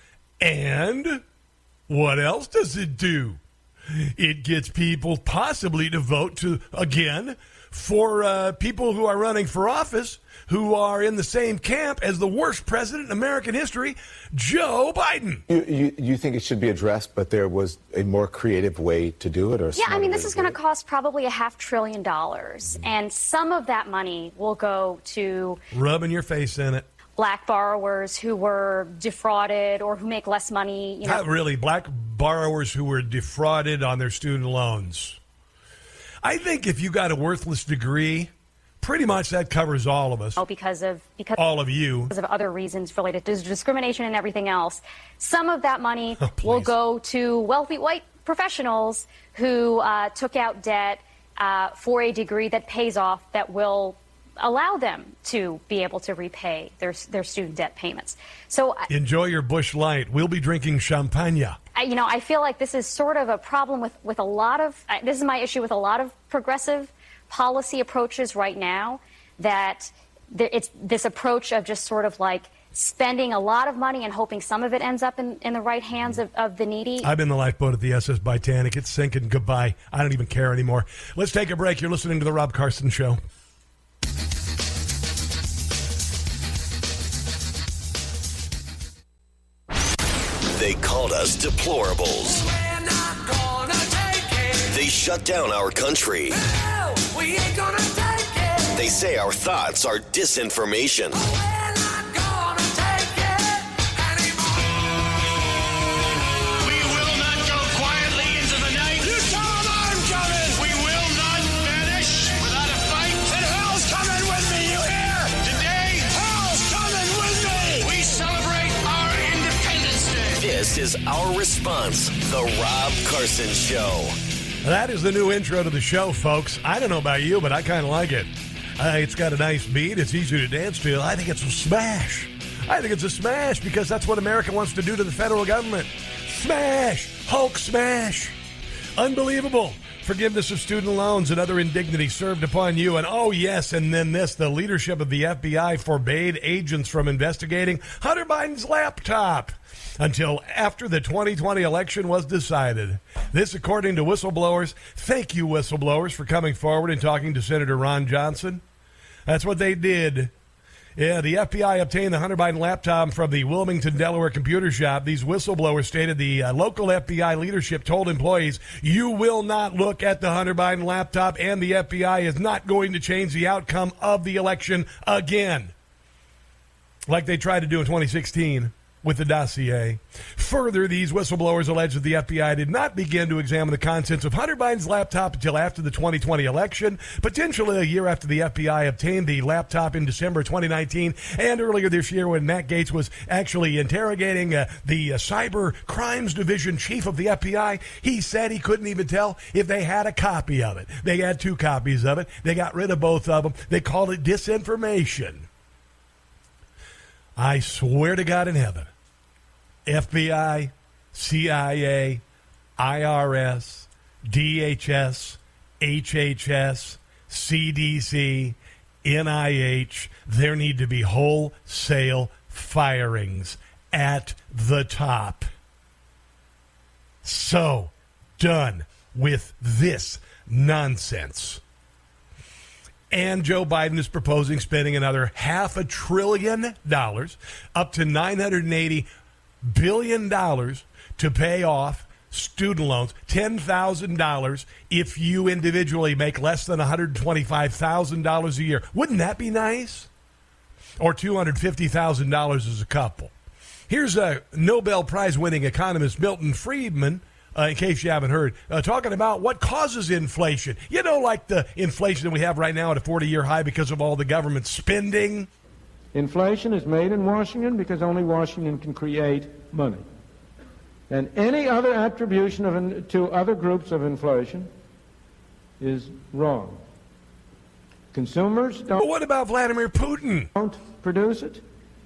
And what else does it do? It gets people possibly to vote to, again, for uh, people who are running for office who are in the same camp as the worst president in American history, Joe Biden. You, you, you think it should be addressed, but there was a more creative way to do it? Or yeah, I mean, this is going to cost probably a half trillion dollars, mm-hmm. and some of that money will go to... rubbing your face in it. Black borrowers who were defrauded or who make less money. You know. Not really. Black borrowers who were defrauded on their student loans. I think if you got a worthless degree, pretty much that covers all of us. Oh, because of because all of you. Because of other reasons related to discrimination and everything else. Some of that money oh, will go to wealthy white professionals who uh, took out debt uh, for a degree that pays off, that will allow them to be able to repay their their student debt payments. So enjoy your Busch Light. We'll be drinking champagne. I, you know, I feel like this is sort of a problem with, with a lot of, uh, this is my issue with a lot of progressive policy approaches right now, that there, it's this approach of just sort of like spending a lot of money and hoping some of it ends up in, in the right hands of, of the needy. I've been the lifeboat at the S S Titanic. It's sinking. Goodbye. I don't even care anymore. Let's take a break. You're listening to The Rob Carson Show. They called us deplorables. We're not gonna take it. They shut down our country. No, we ain't gonna take it. They say our thoughts are disinformation. We're not gonna take it anymore. We will not go quietly into the night. You tell them I'm coming. We will not vanish without a fight. And hell's coming with me, you hear? Today, hell's coming with me. We celebrate our Independence Day. This is our response, The Rob Carson Show. That is the new intro to the show, folks. I don't know about you, but I kind of like it. Uh, it's got a nice beat. It's easy to dance to. I think it's a smash. I think it's a smash because that's what America wants to do to the federal government. Smash! Hulk smash! Unbelievable. Forgiveness of student loans and other indignity served upon you. And oh, yes, and then this, the leadership of the F B I forbade agents from investigating Hunter Biden's laptop until after the twenty twenty election was decided. This, according to whistleblowers. Thank you, whistleblowers, for coming forward and talking to Senator Ron Johnson. That's what they did. Yeah, the F B I obtained the Hunter Biden laptop from the Wilmington, Delaware computer shop. These whistleblowers stated the uh, local F B I leadership told employees, you will not look at the Hunter Biden laptop, and the F B I is not going to change the outcome of the election again, like they tried to do in twenty sixteen. With the dossier. Further, these whistleblowers allege that the F B I did not begin to examine the contents of Hunter Biden's laptop until after the twenty twenty election, potentially a year after the F B I obtained the laptop in December twenty nineteen, and earlier this year when Matt Gaetz was actually interrogating uh, the uh, Cyber Crimes Division chief of the F B I. He said he couldn't even tell if they had a copy of it. They had two copies of it. They got rid of both of them. They called it disinformation. I swear to God in heaven, F B I, C I A, I R S, D H S, H H S, C D C, N I H, there need to be wholesale firings at the top. So, done with this nonsense. And Joe Biden is proposing spending another half a trillion dollars, up to nine hundred eighty billion dollars, to pay off student loans, ten thousand dollars if you individually make less than one hundred twenty-five thousand dollars a year. Wouldn't that be nice? Or two hundred fifty thousand dollars as a couple. Here's a Nobel Prize-winning economist, Milton Friedman, Uh, in case you haven't heard, uh, talking about what causes inflation. You know, like the inflation that we have right now at a forty-year high because of all the government spending. Inflation is made in Washington because only Washington can create money. And any other attribution of in, to other groups of inflation is wrong. Consumers don't... But what about Vladimir Putin? Don't produce it.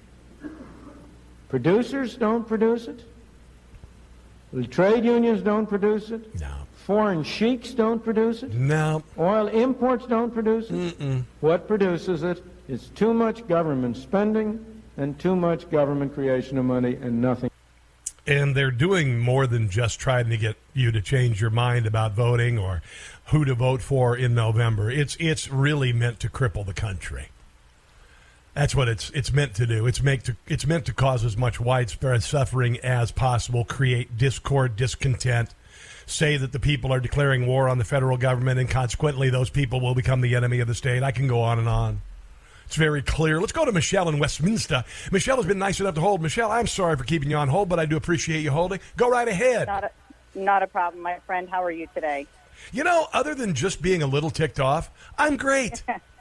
Producers don't produce it. The trade unions don't produce it. No. Foreign sheiks don't produce it. No. Oil imports don't produce it. Mm-mm. What produces it is too much government spending and too much government creation of money and nothing. And they're doing more than just trying to get you to change your mind about voting or who to vote for in November. It's it's really meant to cripple the country. That's what it's it's meant to do. It's meant to it's meant to cause as much widespread suffering as possible, create discord, discontent, say that the people are declaring war on the federal government, and consequently those people will become the enemy of the state. I can go on and on. It's very clear. Let's go to Michelle in Westminster. Michelle has been nice enough to hold. Michelle, I'm sorry for keeping you on hold, but I do appreciate you holding. Go right ahead. Not a, not a problem, my friend. How are you today? You know, other than just being a little ticked off, I'm great.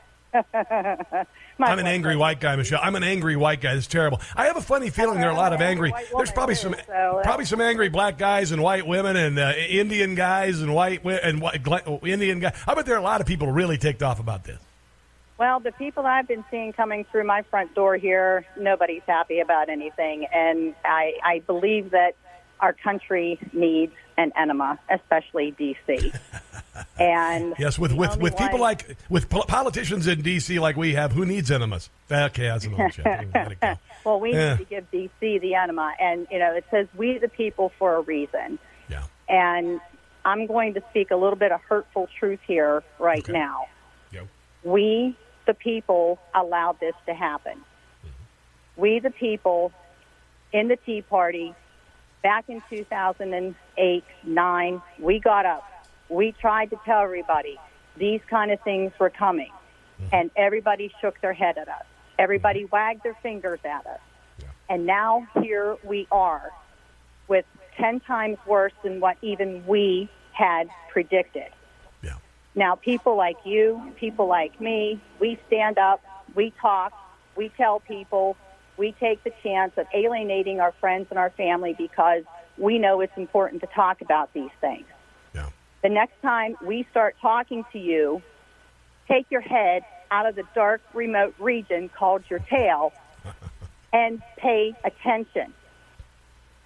I'm an angry white guy, Michelle. I'm an angry white guy. It's terrible. I have a funny feeling there are a lot of angry. There's probably some probably some angry black guys and white women and uh, Indian guys and white and white Indian guys. I bet there are a lot of people really ticked off about this. Well, the people I've been seeing coming through my front door here, nobody's happy about anything, and I, I believe that our country needs an enema, especially D C And yes, with with, with people one, like with politicians in D C like we have, who needs enemas? Okay, that's an old joke. Well, we yeah. need to give D C the enema, and you know it says "we the people" for a reason. Yeah. And I'm going to speak a little bit of hurtful truth here right okay. now. Yep. We the people allowed this to happen. Mm-hmm. We the people in the Tea Party. Back in two thousand eight, nine, we got up. We tried to tell everybody these kind of things were coming, and everybody shook their head at us. Everybody wagged their fingers at us. Yeah. And now here we are with ten times worse than what even we had predicted. Yeah. Now, people like you, people like me, we stand up, we talk, we tell people, we take the chance of alienating our friends and our family because we know it's important to talk about these things. Yeah. The next time we start talking to you, take your head out of the dark, remote region called your tail and pay attention.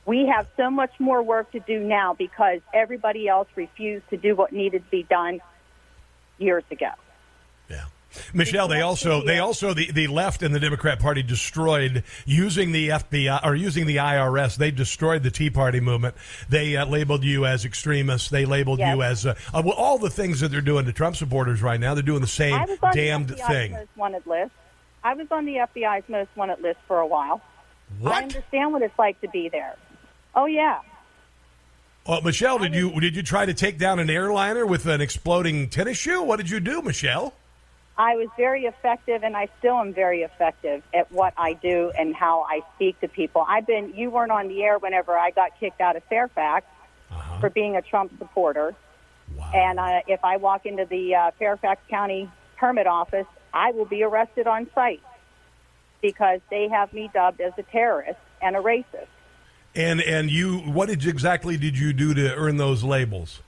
We have so much more work to do now because everybody else refused to do what needed to be done years ago. Michelle, they also they also the, the left and the Democrat Party destroyed using the F B I or using the I R S. They destroyed the Tea Party movement. They uh, labeled you as extremists. They labeled Yes. you as uh, uh, well, all the things that they're doing to Trump supporters right now. They're doing the same I was on damned the F B I's thing. most wanted list. I was on the F B I's most wanted list for a while. What? I understand what it's like to be there. Oh yeah. Well, Michelle, did you did you try to take down an airliner with an exploding tennis shoe? What did you do, Michelle? I was very effective, and I still am very effective at what I do and how I speak to people. I've been. You weren't on the air whenever I got kicked out of Fairfax uh-huh. for being a Trump supporter. Wow. And uh, if I walk into the uh, Fairfax County permit office, I will be arrested on site because they have me dubbed as a terrorist and a racist. And and you, what did, exactly did you do to earn those labels?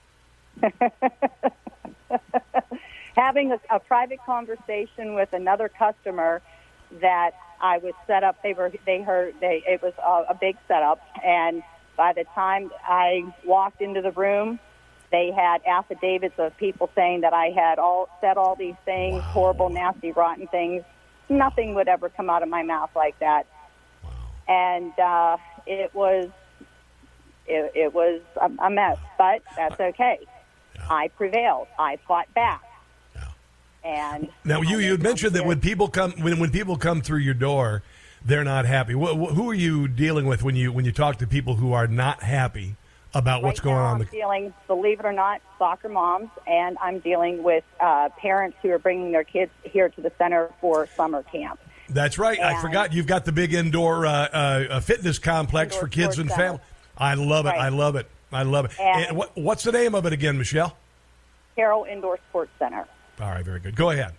Having a, a private conversation with another customer that I was set up. They were. They heard. They. It was a, a big setup. And by the time I walked into the room, they had affidavits of people saying that I had all said all these things, wow. horrible, nasty, rotten things. Nothing would ever come out of my mouth like that. Wow. And uh, it was. It, it was a, a mess, but that's okay. Yeah. I prevailed. I fought back. And now you you had mentioned that when people come when when people come through your door, they're not happy. Wh- wh- who are you dealing with when you when you talk to people who are not happy about what's right going now on? I'm The- dealing, believe it or not, soccer moms, and I'm dealing with uh, parents who are bringing their kids here to the center for summer camp. That's right. And I forgot you've got the big indoor uh, uh, fitness complex Indoor for kids sports and center. family. I love it. Right. I love it. I love it. And- And what, what's the name of it again, Michelle? Carroll Indoor Sports Center. All right, very good. Go ahead.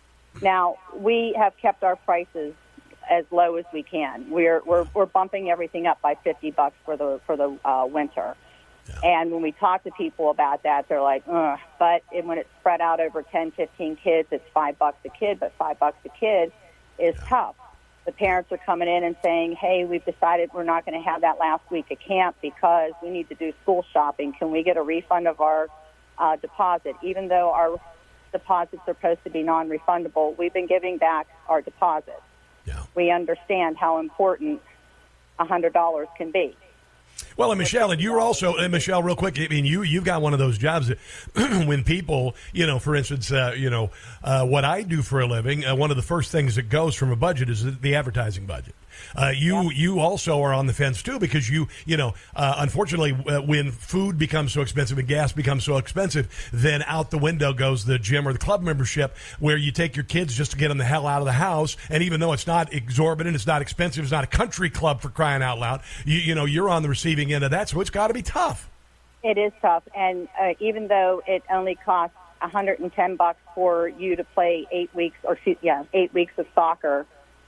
Now, we have kept our prices as low as we can. We're we're we're bumping everything up by fifty bucks for the for the uh, winter. Yeah. And when we talk to people about that, they're like, ugh. But it, when it's spread out over ten, fifteen kids, it's five bucks a kid. But five bucks a kid is yeah. tough. The parents are coming in and saying, hey, we've decided we're not going to have that last week of camp because we need to do school shopping. Can we get a refund of our uh, deposit? Even though our deposits are supposed to be non-refundable, we've been giving back our deposits. Yeah. We understand how important one hundred dollars can be. Well, and Michelle, and you're also, and Michelle, real quick, I mean, you, you've got one of those jobs that when people, you know, for instance, uh, you know, uh, what I do for a living, uh, one of the first things that goes from a budget is the, the advertising budget. Uh, you yeah. you also are on the fence, too, because you, you know, uh, unfortunately, uh, when food becomes so expensive and gas becomes so expensive, then out the window goes the gym or the club membership where you take your kids just to get them the hell out of the house. And even though it's not exorbitant, it's not expensive, it's not a country club for crying out loud, you, you know, you're on the receiving end of that, so it's got to be tough. It is tough. And uh, even though it only costs one hundred ten bucks for you to play eight weeks or, yeah, eight weeks of soccer,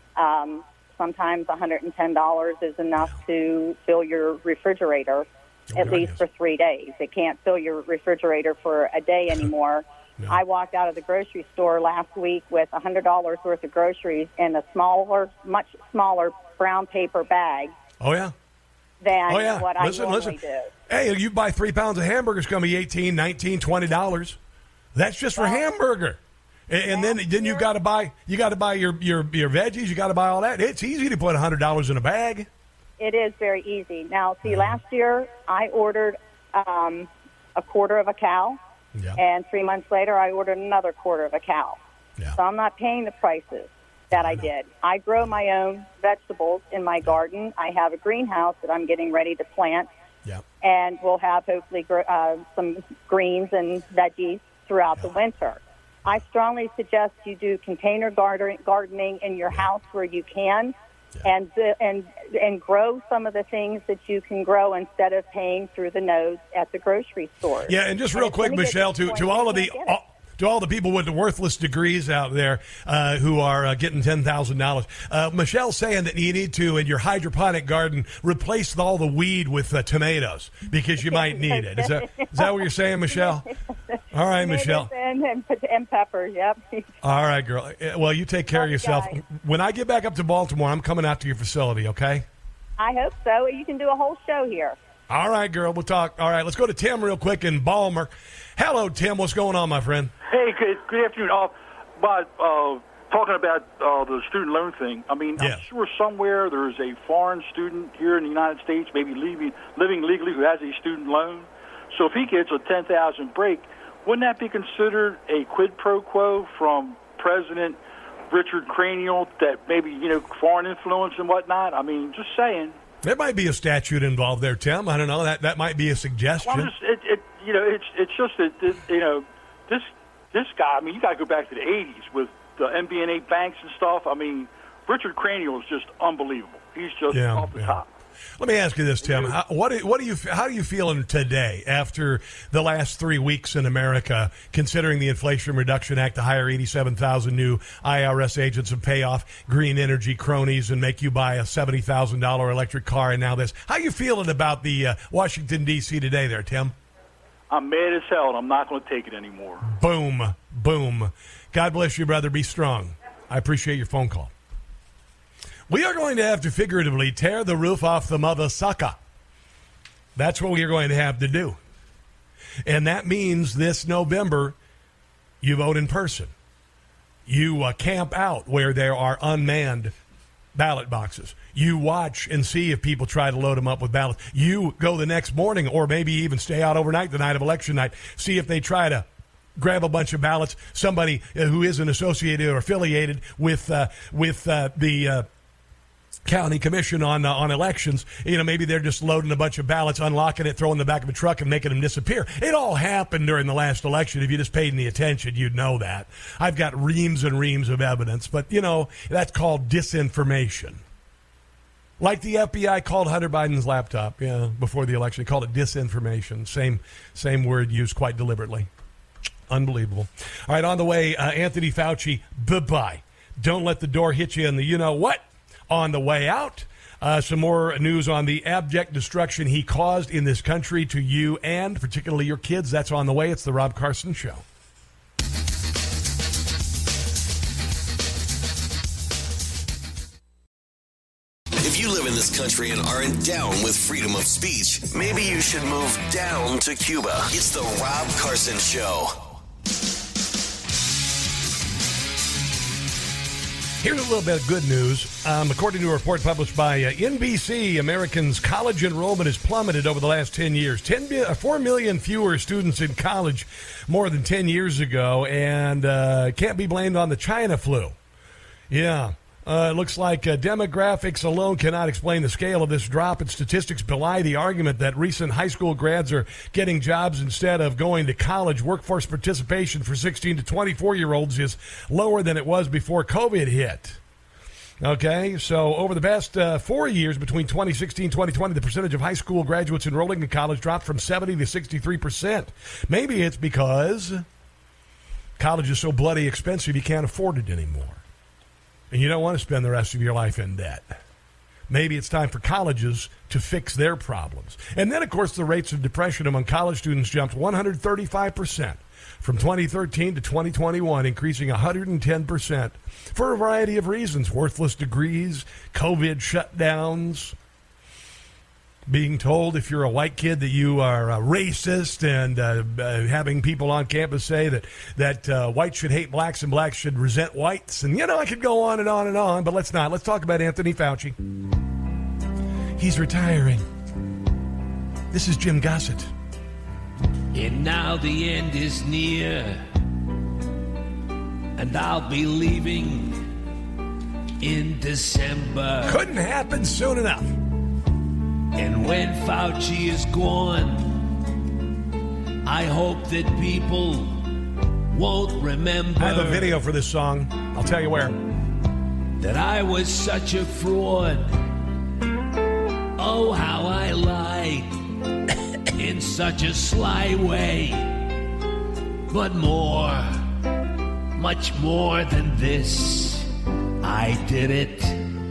um, sometimes one hundred ten dollars is enough to fill your refrigerator, oh, at God, least yes. for three days. It can't fill your refrigerator for a day anymore. No. I walked out of the grocery store last week with one hundred dollars worth of groceries in a smaller, much smaller brown paper bag. Oh, yeah. Than oh, yeah. what listen, I normally listen. do. Hey, you buy three pounds of hamburgers, it's going to be eighteen, nineteen, twenty dollars. That's just for well, hamburger. And, and then, then you got to buy you got to buy your, your, your veggies. You got to buy all that. It's easy to put one hundred dollars in a bag. It is very easy. Now, see, last year I ordered um, a quarter of a cow, yeah. and three months later I ordered another quarter of a cow. Yeah. So I'm not paying the prices that I, I did. I grow my own vegetables in my garden. I have a greenhouse that I'm getting ready to plant, yeah. and we'll have hopefully gr- uh, some greens and veggies throughout yeah. the winter. I strongly suggest you do container garden, gardening in your yeah. house where you can, yeah. and uh, and and grow some of the things that you can grow instead of paying through the nose at the grocery store. Yeah, and just real and quick, Michelle, to, to all of the all, to all the people with the worthless degrees out there uh, who are uh, getting ten thousand dollars, uh, Michelle's saying that you need to, in your hydroponic garden, replace all the weed with uh, tomatoes because you might need it. Is that is that what you're saying, Michelle? All right, Michelle. And, and, and pepper, yep. All right, girl. Well, you take care of yourself. When I get back up to Baltimore, I'm coming out to your facility, okay? I hope so. You can do a whole show here. All right, girl, we'll talk. All right, let's go to Tim real quick in Balmer. Hello, Tim. What's going on, my friend? Hey, good, good afternoon. Uh, but uh, talking about uh, the student loan thing, I mean, yeah. I'm sure somewhere there's a foreign student here in the United States, maybe living, living legally, who has a student loan. So if he gets a ten thousand dollars break, wouldn't that be considered a quid pro quo from President Richard Craniel, that maybe, you know, foreign influence and whatnot? I mean, just saying. There might be a statute involved there, Tim. I don't know. That that might be a suggestion. Well, just, it, it, you know, it's it's just that, that you know, this this guy. I mean, you got to go back to the eighties with the M B N A banks and stuff. I mean, Richard Craniel is just unbelievable. He's just Yeah, off the yeah. top. Let me ask you this, Tim. How, what do, what do you how are you feeling today after the last three weeks in America, considering the Inflation Reduction Act to hire eighty-seven thousand new I R S agents and pay off green energy cronies and make you buy a seventy thousand dollars electric car, and now this? How are you feeling about the uh, Washington, D C today there, Tim? I'm mad as hell, and I'm not going to take it anymore. Boom. Boom. God bless you, brother. Be strong. I appreciate your phone call. We are going to have to figuratively tear the roof off the mother sucker. That's what we are going to have to do. And that means this November, you vote in person. You uh, camp out where there are unmanned ballot boxes. You watch and see if people try to load them up with ballots. You go the next morning, or maybe even stay out overnight the night of election night, see if they try to grab a bunch of ballots, somebody uh, who isn't associated or affiliated with uh, with uh, the uh, county commission on uh, on elections. You know, maybe they're just loading a bunch of ballots, unlocking it, throwing it in the back of a truck, and making them disappear. It all happened during the last election. If you just paid any attention, you'd know that. I've got reams and reams of evidence, but, you know, that's called disinformation. Like the F B I called Hunter Biden's laptop, yeah, before the election. They called it disinformation. Same, same word used quite deliberately. Unbelievable. All right, on the way, uh, Anthony Fauci, bye-bye. Don't let the door hit you in the you-know-what. On the way out, uh, some more news on the abject destruction he caused in this country to you and particularly your kids. That's on the way. It's the Rob Carson Show. If you live in this country and aren't down with freedom of speech, maybe you should move down to Cuba. It's the Rob Carson Show. Here's a little bit of good news. Um, according to a report published by uh, N B C, Americans' college enrollment has plummeted over the last ten years. ten, uh, four million fewer students in college more than ten years ago, and uh, can't be blamed on the China flu. Yeah. Uh, it looks like uh, demographics alone cannot explain the scale of this drop, and statistics belie the argument that recent high school grads are getting jobs instead of going to college. Workforce participation for sixteen to twenty-four-year-olds is lower than it was before COVID hit. Okay, so over the past uh, four years, between twenty sixteen and twenty twenty, the percentage of high school graduates enrolling in college dropped from seventy to sixty-three percent. Maybe it's because college is so bloody expensive you can't afford it anymore. And you don't want to spend the rest of your life in debt. Maybe it's time for colleges to fix their problems. And then, of course, the rates of depression among college students jumped one hundred thirty-five percent from twenty thirteen to twenty twenty-one, increasing one hundred ten percent for a variety of reasons. Worthless degrees, COVID shutdowns, being told if you're a white kid that you are a racist, and uh, uh, having people on campus say that, that uh, whites should hate blacks and blacks should resent whites. And, you know, I could go on and on and on, but let's not. Let's talk about Anthony Fauci. He's retiring. This is Jim Gossett. And now the end is near, and I'll be leaving in December. Couldn't happen soon enough. And when Fauci is gone, I hope that people won't remember. I have a video for this song. I'll tell you where. That I was such a fraud. Oh, how I lied in such a sly way. But more, much more than this, I did it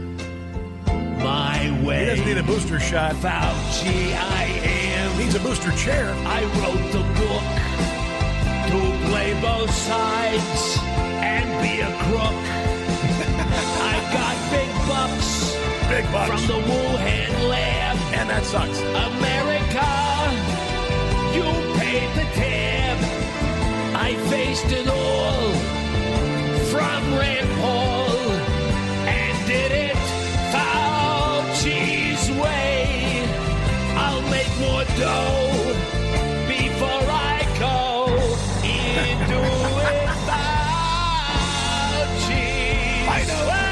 my way. He doesn't need a booster shot. Fauci, I am. Needs a booster chair. I wrote the book to play both sides and be a crook. I got big bucks Big bucks. From the Wuhan lab. And that sucks. America, you paid the tab. I faced it all from Rand Paul and did it Fauci's way. I'll make more dough before I go into it Fauci's I know. way.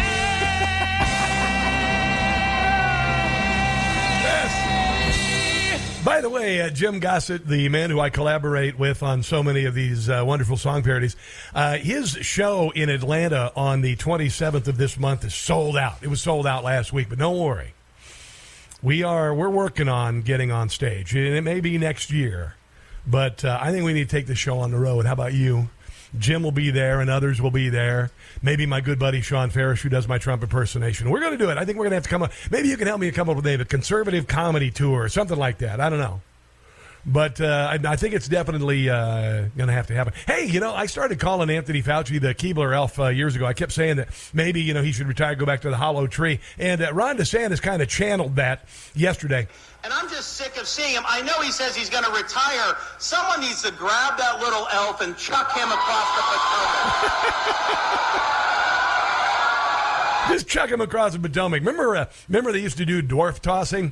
By the way, uh, Jim Gossett, the man who I collaborate with on so many of these uh, wonderful song parodies, uh, his show in Atlanta on the twenty-seventh of this month is sold out. It was sold out last week, but don't worry. We are, we're working on getting on stage, and it may be next year, but uh, I think we need to take the show on the road. How about you? Jim will be there, and others will be there. Maybe my good buddy Sean Farish, who does my Trump impersonation. We're going to do it. I think we're going to have to come up. Maybe you can help me come up with a conservative comedy tour or something like that. I don't know. But uh, I, I think it's definitely uh, going to have to happen. Hey, you know, I started calling Anthony Fauci the Keebler elf uh, years ago. I kept saying that maybe, you know, he should retire, go back to the hollow tree. And uh, Ron DeSantis kind of channeled that yesterday. And I'm just sick of seeing him. I know he says he's going to retire. Someone needs to grab that little elf and chuck him across the Potomac. Just chuck him across the Potomac. Remember, uh, remember they used to do dwarf tossing?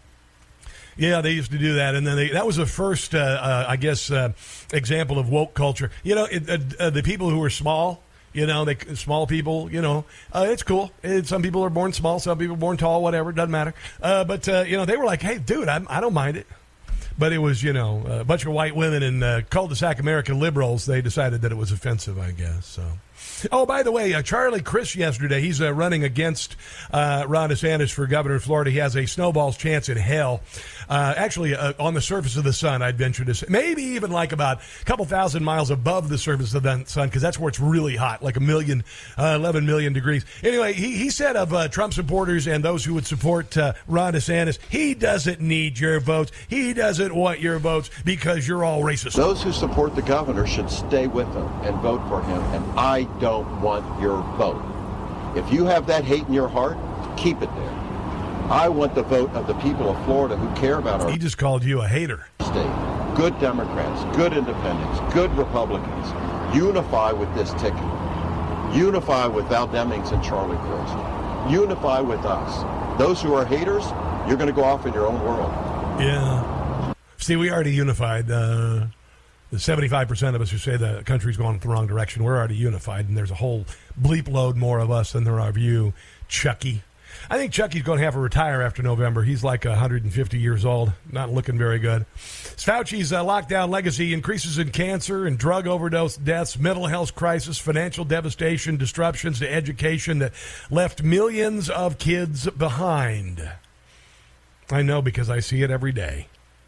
Yeah, they used to do that, and then they, that was the first, uh, uh, I guess, uh, example of woke culture. You know, it, uh, uh, the people who were small, you know, they small people, you know, uh, it's cool. It, some people are born small, some people are born tall, whatever, doesn't matter. Uh, but, uh, you know, they were like, hey, dude, I'm, I don't mind it. But it was, you know, a bunch of white women and uh, cul-de-sac American liberals. They decided that it was offensive, I guess, so... Oh, by the way, uh, Charlie Crist yesterday, he's uh, running against uh, Ron DeSantis for governor of Florida. He has a snowball's chance in hell. Uh, actually, uh, on the surface of the sun, I'd venture to say. Maybe even like about a couple thousand miles above the surface of the sun, because that's where it's really hot, like a million, uh, eleven million degrees. Anyway, he, he said of uh, Trump supporters and those who would support uh, Ron DeSantis, he doesn't need your votes. He doesn't want your votes because you're all racist. Those who support the governor should stay with him and vote for him, and I don't want your vote. If you have that hate in your heart, keep it there. I want the vote of the people of Florida who care about our He just called you a hater. State. Good Democrats, good independents, good Republicans. Unify with this ticket. Unify with Val Demings and Charlie Crist. Unify with us. Those who are haters, you're going to go off in your own world. Yeah. See, we already unified. Uh, the seventy-five percent of us who say the country's going the wrong direction, we're already unified, and there's a whole bleep load more of us than there are of you, Chucky. I think Chucky's going to have to retire after November. He's like one hundred fifty years old, not looking very good. Fauci's uh, lockdown legacy: increases in cancer and drug overdose deaths, mental health crisis, financial devastation, disruptions to education that left millions of kids behind. I know because I see it every day.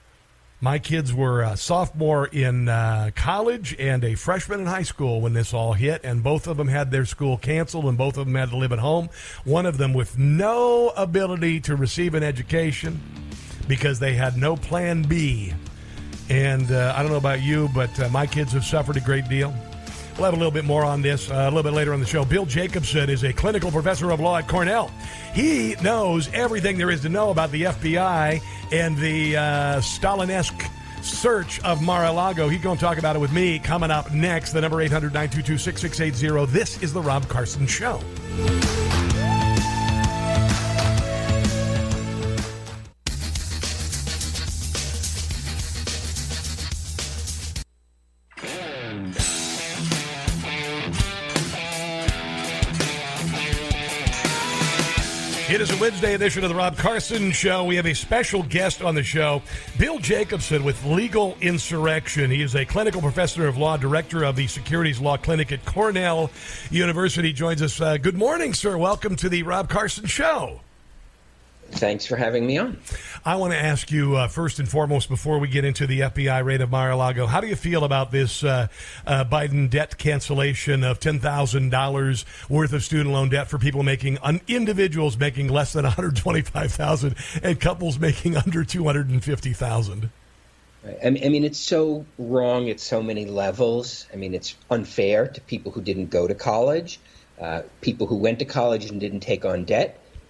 My kids were a sophomore in uh, college and a freshman in high school when this all hit, and both of them had their school canceled, and both of them had to live at home. One of them with no ability to receive an education because they had no plan B. And uh, I don't know about you, but uh, my kids have suffered a great deal. We'll have a little bit more on this uh, a little bit later on the show. Bill Jacobson is a clinical professor of law at Cornell. He knows everything there is to know about the F B I and the uh, Stalinesque search of Mar-a-Lago. He's going to talk about it with me coming up next. The number eight hundred, nine two two, six six eight zero. This is The Rob Carson Show. It is a Wednesday edition of the Rob Carson Show. We have a special guest on the show, Bill Jacobson with Legal Insurrection. He is a clinical professor of law, director of the Securities Law Clinic at Cornell University. Joins us. Uh, good morning, sir. Welcome to the Rob Carson Show. Thanks for having me on. I want to ask you, uh, first and foremost, before we get into the F B I raid of Mar-a-Lago, how do you feel about this uh, uh, Biden debt cancellation of ten thousand dollars worth of student loan debt for people making, un- individuals making less than one hundred twenty-five thousand dollars and couples making under two hundred fifty thousand dollars? I mean, it's so wrong at so many levels. I mean, it's unfair to people who didn't go to college, uh, people who went to college and didn't take on debt,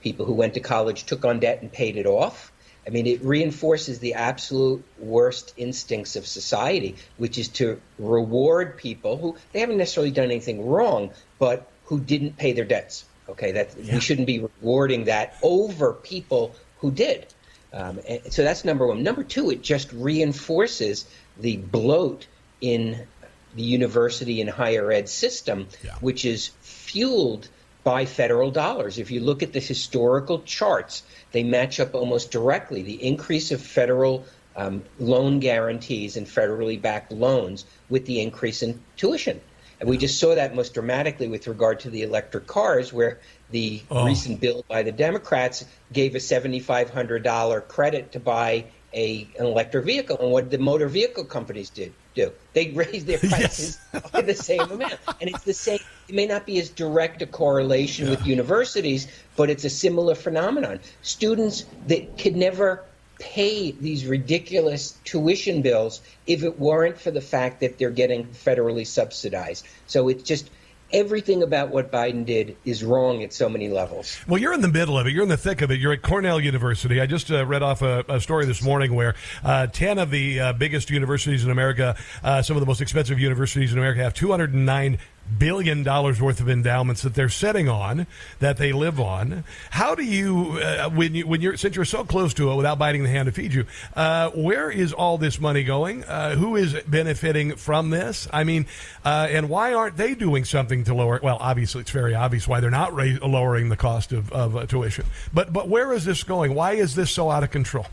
people who went to college took on debt and paid it off. I mean, it reinforces the absolute worst instincts of society, which is to reward people who they haven't necessarily done anything wrong, but who didn't pay their debts. Okay, that yeah. we shouldn't be rewarding that over people who did. Um, and so that's number one. Number two, it just reinforces the bloat in the university and higher ed system, yeah. which is fueled by federal dollars. If you look at the historical charts, they match up almost directly. The increase of federal um, loan guarantees and federally backed loans with the increase in tuition. And we just saw that most dramatically with regard to the electric cars, where the oh. recent bill by the Democrats gave a seven thousand five hundred dollars credit to buy a, an electric vehicle. And what did the motor vehicle companies did do? They raised their prices yes. by the same amount. And it's the same. It may not be as direct a correlation yeah. with universities, but it's a similar phenomenon. Students that could never pay these ridiculous tuition bills if it weren't for the fact that they're getting federally subsidized. So it's just everything about what Biden did is wrong at so many levels. Well, you're in the middle of it. You're in the thick of it. You're at Cornell University. I just uh, read off a, a story this morning where uh, ten of the uh, biggest universities in America, uh, some of the most expensive universities in America, have two hundred nine billion dollars worth of endowments that they're sitting on, that they live on. How do you, uh, when you, when you're, since you're so close to it, without biting the hand to feed you, uh, where is all this money going? Uh, who is benefiting from this? I mean, uh, and why aren't they doing something to lower? Well, obviously, it's very obvious why they're not ra- lowering the cost of, of uh, tuition. But but where is this going? Why is this so out of control?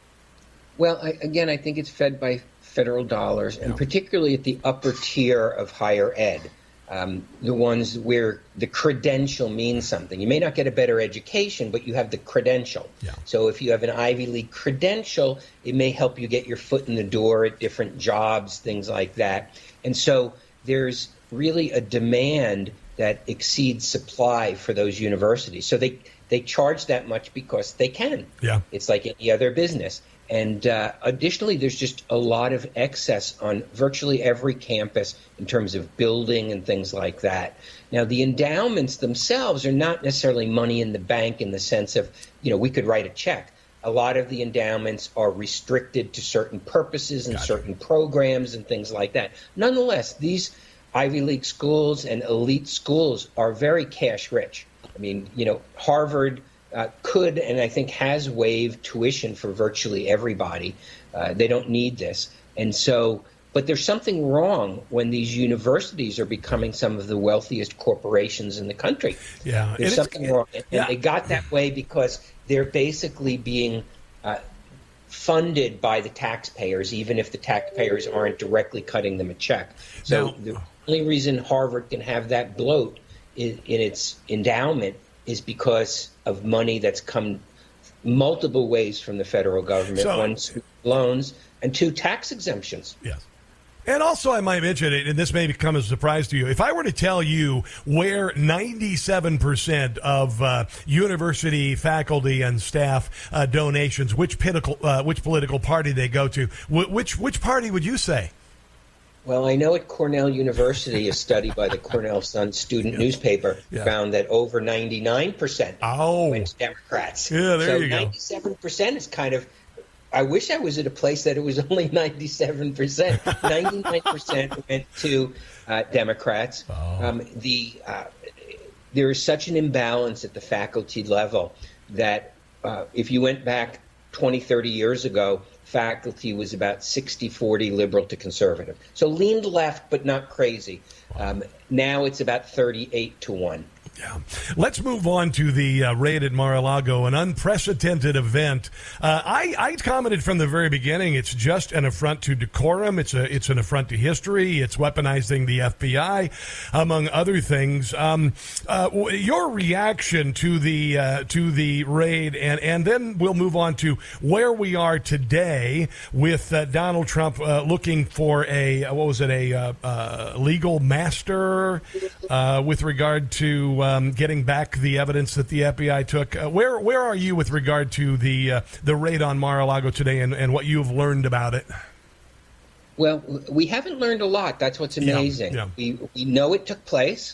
Well, I, again, I think it's fed by federal dollars, and yeah. particularly at the upper tier of higher ed. Um, the ones where the credential means something. You may not get a better education, but you have the credential. Yeah. So if you have an Ivy League credential, it may help you get your foot in the door at different jobs, things like that. And so there's really a demand that exceeds supply for those universities. So they, they charge that much because they can. Yeah. It's like any other business. And uh, additionally, there's just a lot of excess on virtually every campus in terms of building and things like that. Now, the endowments themselves are not necessarily money in the bank in the sense of, you know, we could write a check. A lot of the endowments are restricted to certain purposes and gotcha. certain programs and things like that. Nonetheless, these Ivy League schools and elite schools are very cash rich. I mean, you know, Harvard Uh, could and I think has waived tuition for virtually everybody. Uh, they don't need this. And so, but there's something wrong when these universities are becoming some of the wealthiest corporations in the country. Yeah, There's something wrong. And yeah. they got that way because they're basically being uh, funded by the taxpayers, even if the taxpayers aren't directly cutting them a check. So now, the only reason Harvard can have that bloat in, in its endowment is because of money that's come multiple ways from the federal government, so, one, loans, and two, tax exemptions. Yes. And also, I might mention it, and this may come as a surprise to you. If I were to tell you where ninety-seven percent of uh, university faculty and staff uh, donations, which political, uh, which political party they go to, wh- which which party would you say? Well, I know at Cornell University, a study by the Cornell Sun student yeah. newspaper yeah. found that over ninety-nine percent oh. went to Democrats. Yeah, there so you go. ninety-seven percent is kind of, I wish I was at a place that it was only ninety-seven percent. ninety-nine percent went to uh, Democrats. Oh. Um, the uh, there is such an imbalance at the faculty level that uh, if you went back twenty, thirty years ago, faculty was about sixty forty liberal to conservative. So leaned left, but not crazy. Um, now it's about thirty-eight to one. Yeah. Let's move on to the uh, raid at Mar-a-Lago, an unprecedented event. Uh, I, I commented from the very beginning, it's just an affront to decorum. It's a it's an affront to history. It's weaponizing the F B I, among other things. Um, uh, your reaction to the uh, to the raid, and, and then we'll move on to where we are today with uh, Donald Trump uh, looking for a, what was it, a uh, uh, legal master uh, with regard to Um, getting back the evidence that the F B I took. Uh, where where are you with regard to the uh, the raid on Mar-a-Lago today and, and what you've learned about it? Well, we haven't learned a lot. That's what's amazing. Yeah, yeah. We we know it took place.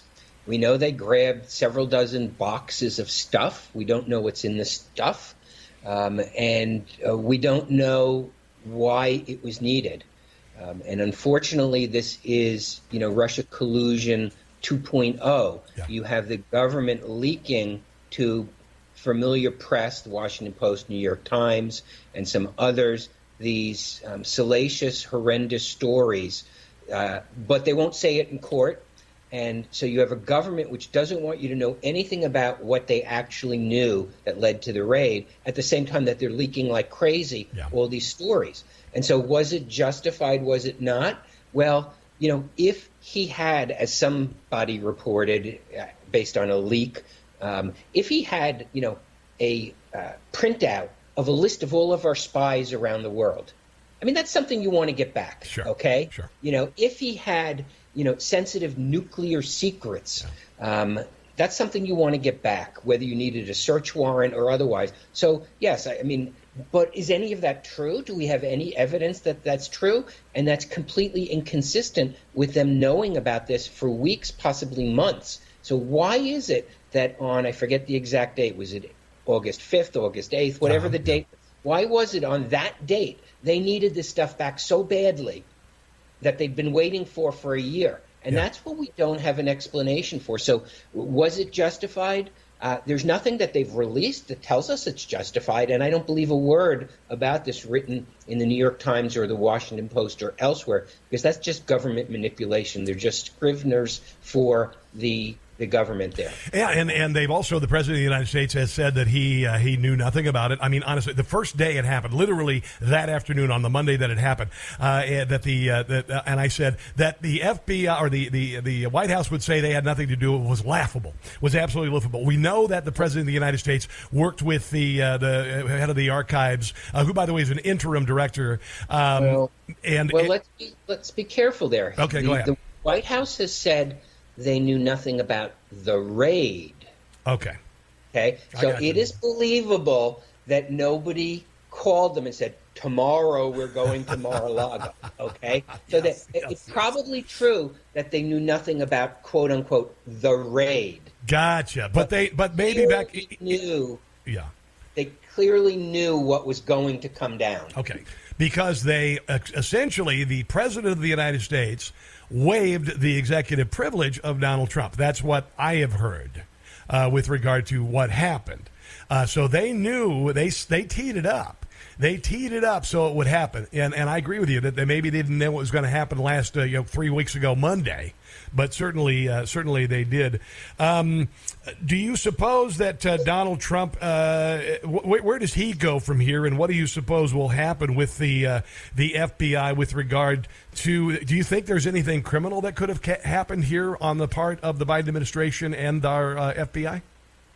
We know they grabbed several dozen boxes of stuff. We don't know what's in the stuff. Um, and uh, we don't know why it was needed. Um, and unfortunately, this is, you know, Russia collusion two point oh. Yeah. You have the government leaking to familiar press, the Washington Post, New York Times, and some others, these um, salacious, horrendous stories. Uh, but they won't say it in court. And so you have a government which doesn't want you to know anything about what they actually knew that led to the raid, at the same time that they're leaking like crazy yeah. all these stories. And so was it justified? Was it not? Well, you know, if he had, as somebody reported, uh, based on a leak, um, if he had, you know, a uh, printout of a list of all of our spies around the world, I mean, that's something you want to get back. Sure. Okay. Sure. You know, if he had, you know, sensitive nuclear secrets, yeah. um, that's something you want to get back, whether you needed a search warrant or otherwise. So, yes, I, I mean, but is any of that true? Do we have any evidence that that's true? And that's completely inconsistent with them knowing about this for weeks, possibly months. So why is it that on, I forget the exact date, was it August fifth, August eighth, whatever uh-huh. the date, why was it on that date they needed this stuff back so badly that they've been waiting for for a year? And yeah. that's what we don't have an explanation for. So was it justified? Uh, there's nothing that they've released that tells us it's justified, and I don't believe a word about this written in the New York Times or the Washington Post or elsewhere, because that's just government manipulation. They're just scriveners for the the government there. Yeah, and, and they've also, the President of the United States has said that he uh, he knew nothing about it. I mean, honestly, the first day it happened, literally that afternoon on the Monday that it happened, uh, that the uh, that, uh, and I said that the F B I or the, the, the White House would say they had nothing to do with it was laughable, was absolutely laughable. We know that the President of the United States worked with the uh, the head of the archives, uh, who, by the way, is an interim director. Um, well, and well it, let's be, let's be careful there. Okay, the, go ahead. The White House has said they knew nothing about the raid. Okay. Okay. So it is believable that nobody called them and said, tomorrow we're going to Mar-a-Lago. Okay. So yes, that yes, it's yes. probably true that they knew nothing about, quote unquote, the raid. Gotcha. But, but they, but maybe back knew. Yeah. They clearly knew what was going to come down. Okay. Because they essentially, the President of the United States waived the executive privilege of Donald Trump. That's what I have heard uh, with regard to what happened. Uh, so they knew, they they teed it up. They teed it up so it would happen. And and I agree with you that they maybe didn't know what was going to happen last, uh, you know, three weeks ago Monday. But certainly, uh, certainly they did. Um, do you suppose that uh, Donald Trump, uh, wh- where does he go from here, and what do you suppose will happen with the uh, the F B I with regard to? Do you think there's anything criminal that could have ca- happened here on the part of the Biden administration and our uh, F B I?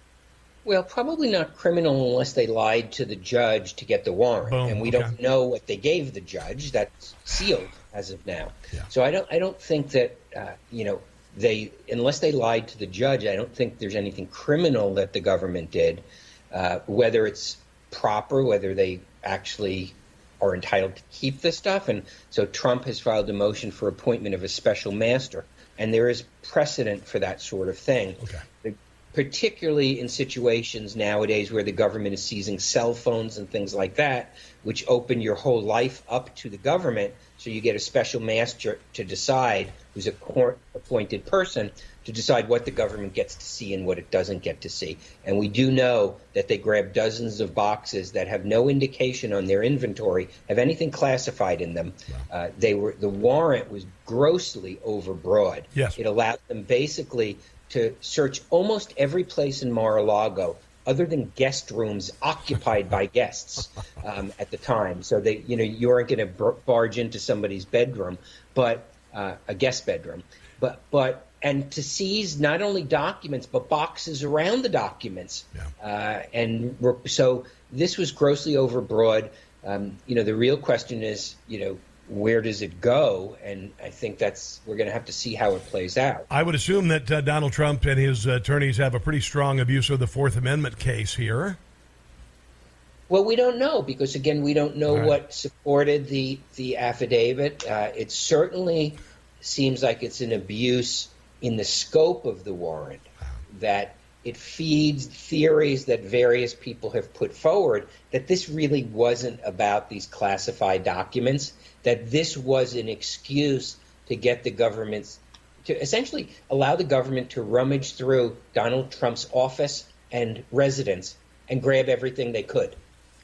Well, probably not criminal unless they lied to the judge to get the warrant, Boom, and we okay. don't know what they gave the judge. That's sealed as of now. Yeah. So I don't, I don't think that uh, you know they, unless they lied to the judge, I don't think there's anything criminal that the government did. Uh, whether it's proper, whether they actually are entitled to keep this stuff, and so Trump has filed a motion for appointment of a special master, and there is precedent for that sort of thing. Okay. The, particularly in situations nowadays where the government is seizing cell phones and things like that, which open your whole life up to the government. So you get a special master to decide, who's a court-appointed person, to decide what the government gets to see and what it doesn't get to see. And we do know that they grab dozens of boxes that have no indication on their inventory of anything classified in them. Wow. Uh, they were the warrant was grossly overbroad. Yes. It allowed them basically to search almost every place in Mar-a-Lago other than guest rooms occupied by guests um, at the time. So they, you know, you aren't going to barge into somebody's bedroom, but uh, a guest bedroom. But but and to seize not only documents but boxes around the documents. Yeah. Uh, and so this was grossly overbroad. Um, you know, the real question is, you know, where does it go? And I think that's we're going to have to see how it plays out. I would assume that uh, Donald Trump and his attorneys have a pretty strong abuse of the Fourth Amendment case here. Well, we don't know because, again, we don't know right. what supported the, the affidavit. Uh, it certainly seems like it's an abuse in the scope of the warrant, that it feeds theories that various people have put forward, that this really wasn't about these classified documents, that this was an excuse to get the government's, to essentially allow the government to rummage through Donald Trump's office and residence and grab everything they could.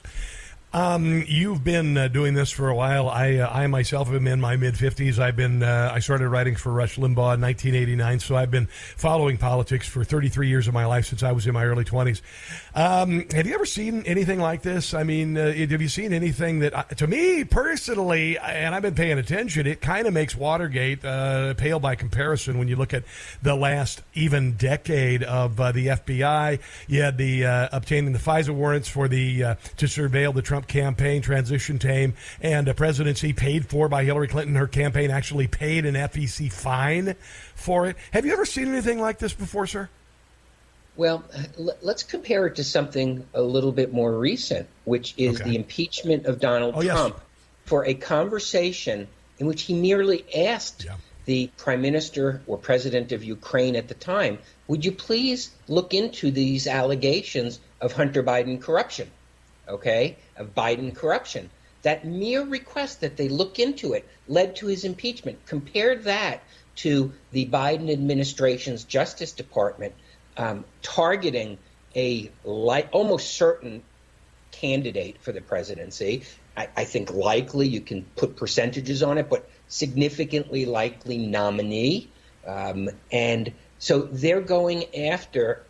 Um, you've been uh, doing this for a while. I, uh, I myself am in my mid fifties. I've been, uh, I started writing for Rush Limbaugh in nineteen eighty-nine, so I've been following politics for thirty-three years of my life since I was in my early twenties. Um, have you ever seen anything like this? I mean, uh, have you seen anything that, uh, to me personally, and I've been paying attention, it kind of makes Watergate uh, pale by comparison when you look at the last even decade of uh, the F B I. You had the uh, obtaining the FISA warrants for the uh, to surveil the Trump campaign transition team and a presidency paid for by Hillary Clinton. Her campaign actually paid an F E C fine for it. Have you ever seen anything like this before, sir? Well, let's compare it to something a little bit more recent, which is okay. the impeachment of Donald oh, Trump yes. for a conversation in which he merely asked yeah. the prime minister or president of Ukraine at the time, would you please look into these allegations of Hunter Biden corruption? Okay, of Biden corruption. That mere request that they look into it led to his impeachment. Compare that to the Biden administration's Justice Department um, targeting a li- almost certain candidate for the presidency. I, I think likely, you can put percentages on it, but significantly likely nominee. Um, and so they're going after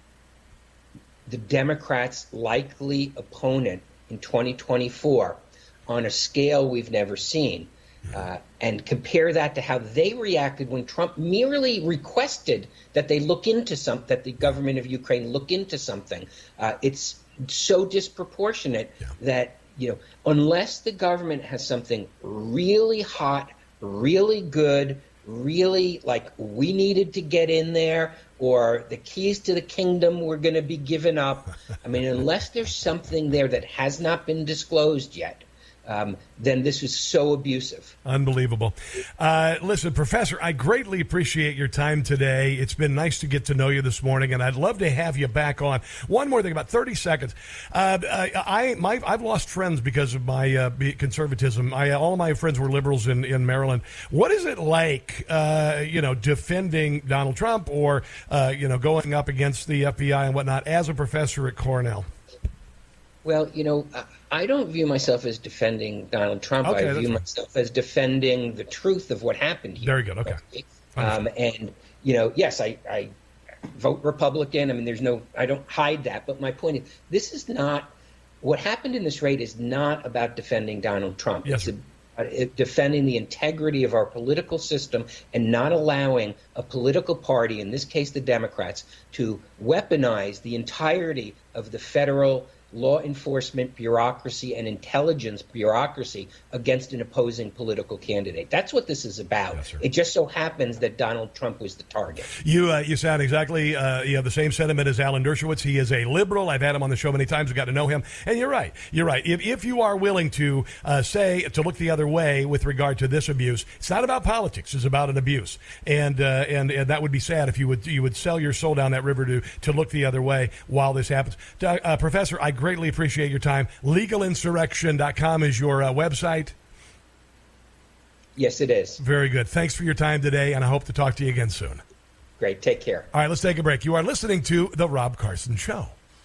the Democrats' likely opponent in twenty twenty-four on a scale we've never seen. Uh, and compare that to how they reacted when Trump merely requested that they look into some, that the government of Ukraine look into something. Uh, it's so disproportionate yeah. that, you know, unless the government has something really hot, really good, really like we needed to get in there, or the keys to the kingdom were going to be given up. I mean, unless there's something there that has not been disclosed yet, um, then this is so abusive. Unbelievable. Uh, listen, Professor, I greatly appreciate your time today. It's been nice to get to know you this morning, and I'd love to have you back on. One more thing, about thirty seconds. Uh, I, my, I've lost friends because of my uh, conservatism. I, all of my friends were liberals in, in Maryland. What is it like, uh, you know, defending Donald Trump or, uh, you know, going up against the F B I and whatnot as a professor at Cornell? Well, you know, I don't view myself as defending Donald Trump. Okay, I view right. myself as defending the truth of what happened here. Very good. Okay. Um, and, you know, yes, I, I vote Republican. I mean, there's no, I don't hide that. But my point is, this is not, what happened in this raid is not about defending Donald Trump. Yes, it's a, defending the integrity of our political system and not allowing a political party, in this case the Democrats, to weaponize the entirety of the federal law enforcement bureaucracy and intelligence bureaucracy against an opposing political candidate. That's what this is about. Yes, it just so happens that Donald Trump was the target. You uh, you sound exactly, uh, you have the same sentiment as Alan Dershowitz. He is a liberal. I've had him on the show many times. I've got to know him. And you're right. You're right. If, if you are willing to uh, say, to look the other way with regard to this abuse, it's not about politics. It's about an abuse. And uh, and, and that would be sad if you would you would sell your soul down that river to, to look the other way while this happens. Uh, Professor, I greatly appreciate your time. legal insurrection dot com is your uh, website. Yes, it is. Very good. Thanks for your time today, and I hope to talk to you again soon. Great. Take care. All right, let's take a break. You are listening to The Rob Carson Show.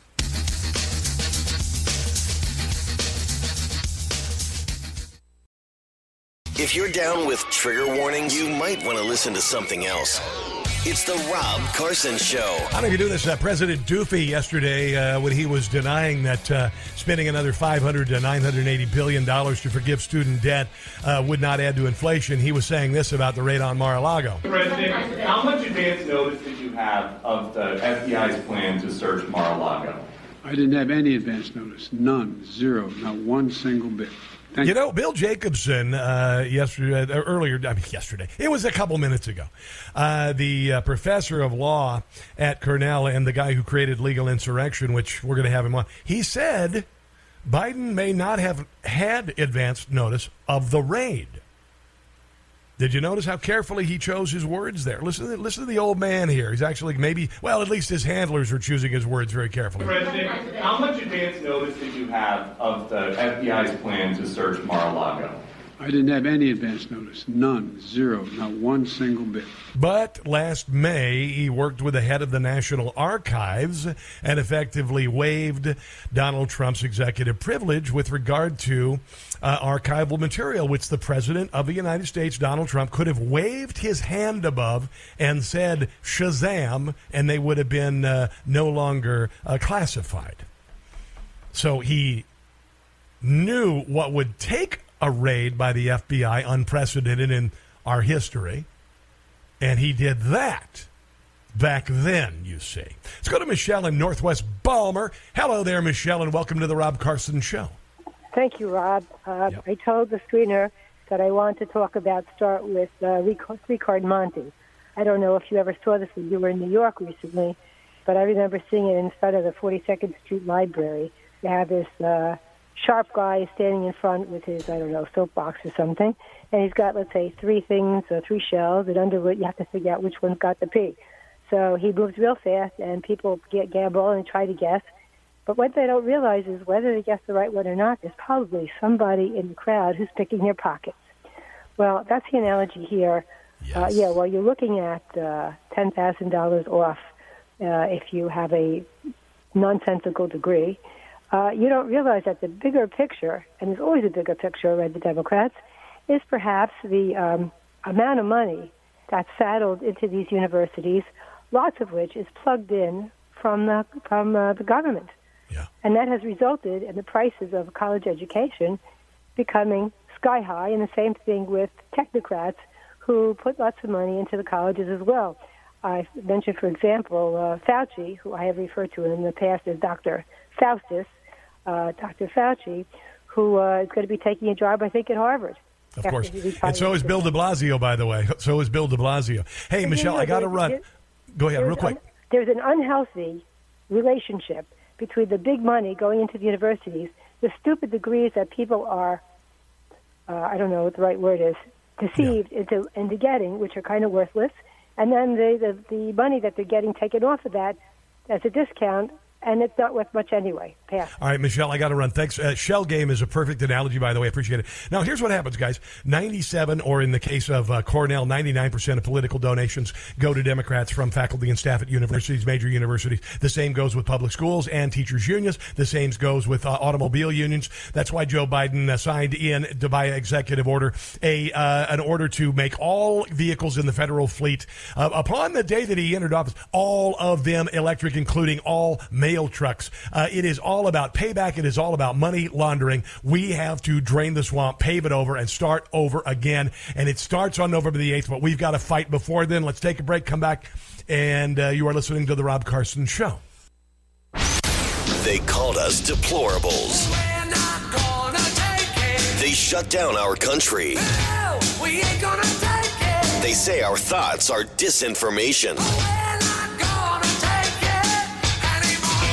If you're down with trigger warnings, you might want to listen to something else. It's the Rob Carson Show. I don't know if you do this. Uh, President Doofy yesterday, uh, when he was denying that uh, spending another five hundred to nine hundred eighty billion dollars to forgive student debt uh, would not add to inflation, he was saying this about the raid on Mar-a-Lago. President, how much advance notice did you have of the F B I's plan to search Mar-a-Lago? I didn't have any advance notice. None. Zero. Not one single bit. Thank you know, Bill Jacobson, uh, yesterday, uh, earlier, I mean, yesterday, it was a couple minutes ago, uh, the uh, professor of law at Cornell and the guy who created legal insurrection, which we're going to have him on, he said Biden may not have had advance notice of the raid. Did you notice how carefully he chose his words there? Listen to, listen to the old man here. He's actually maybe, well, at least his handlers are choosing his words very carefully. President, how much advance notice did you have of the F B I's plan to search Mar-a-Lago? I didn't have any advance notice. None. Zero. Not one single bit. But last May, he worked with the head of the National Archives and effectively waived Donald Trump's executive privilege with regard to uh, archival material, which the President of the United States, Donald Trump, could have waved his hand above and said, Shazam, and they would have been uh, no longer uh, classified. So he knew what would take a raid by the F B I, unprecedented in our history. And he did that back then, you see. Let's go to Michelle in Northwest Balmer. Hello there, Michelle, and welcome to the Rob Carson Show. Thank you, Rob. Uh, Yep. I told the screener that I want to talk about, start with uh, Three Card Monte. I don't know if you ever saw this when you were in New York recently, but I remember seeing it in front of the forty-second Street Library. They have this uh, sharp guy standing in front with his, I don't know, soapbox or something, and he's got, let's say, three things, or three shells, and under it you have to figure out which one's got the P. So he moves real fast, and people get gamble and try to guess. But what they don't realize is whether they guess the right one or not, there's probably somebody in the crowd who's picking their pockets. Well, that's the analogy here. Yes. Uh, yeah, well, you're looking at uh, ten thousand dollars off uh, if you have a nonsensical degree. Uh, you don't realize that the bigger picture, and there's always a bigger picture around the Democrats, is perhaps the um, amount of money that's saddled into these universities, lots of which is plugged in from the, from uh, the government. Yeah. And that has resulted in the prices of college education becoming sky high, and the same thing with technocrats who put lots of money into the colleges as well. I mentioned, for example, uh, Fauci, who I have referred to in the past as Doctor Faustus, uh, Doctor Fauci, who uh, is going to be taking a job, I think, at Harvard. Of course. And so is Bill de Blasio, by the way. So is Bill de Blasio. Hey, So, Michelle, you know, I got to there's- run. there's- Go ahead, there's real quick. un- there's an unhealthy relationship between the big money going into the universities, the stupid degrees that people are, uh, I don't know what the right word is, deceived into into getting, which are kind of worthless, and then the, the, the money that they're getting taken off of that as a discount, and it's not worth much anyway. Pass. All right, Michelle, I got to run. Thanks. Uh, shell game is a perfect analogy, by the way. I appreciate it. Now, here's what happens, guys. ninety-seven, or in the case of uh, Cornell, ninety-nine percent of political donations go to Democrats from faculty and staff at universities, major universities. The same goes with public schools and teachers' unions. The same goes with uh, automobile unions. That's why Joe Biden uh, signed in to by executive order a uh, an order to make all vehicles in the federal fleet, uh, upon the day that he entered office, all of them electric, including all mail trucks. Uh, it is all about payback. It is all about money laundering. We have to drain the swamp, pave it over, and start over again. And it starts on November the eighth, but we've got to fight before then. Let's take a break, come back, and uh, you are listening to The Rob Carson Show. They called us deplorables. We're not gonna take it. They shut down our country. No, we ain't gonna take it. They say our thoughts are disinformation. We're not gonna take it anymore.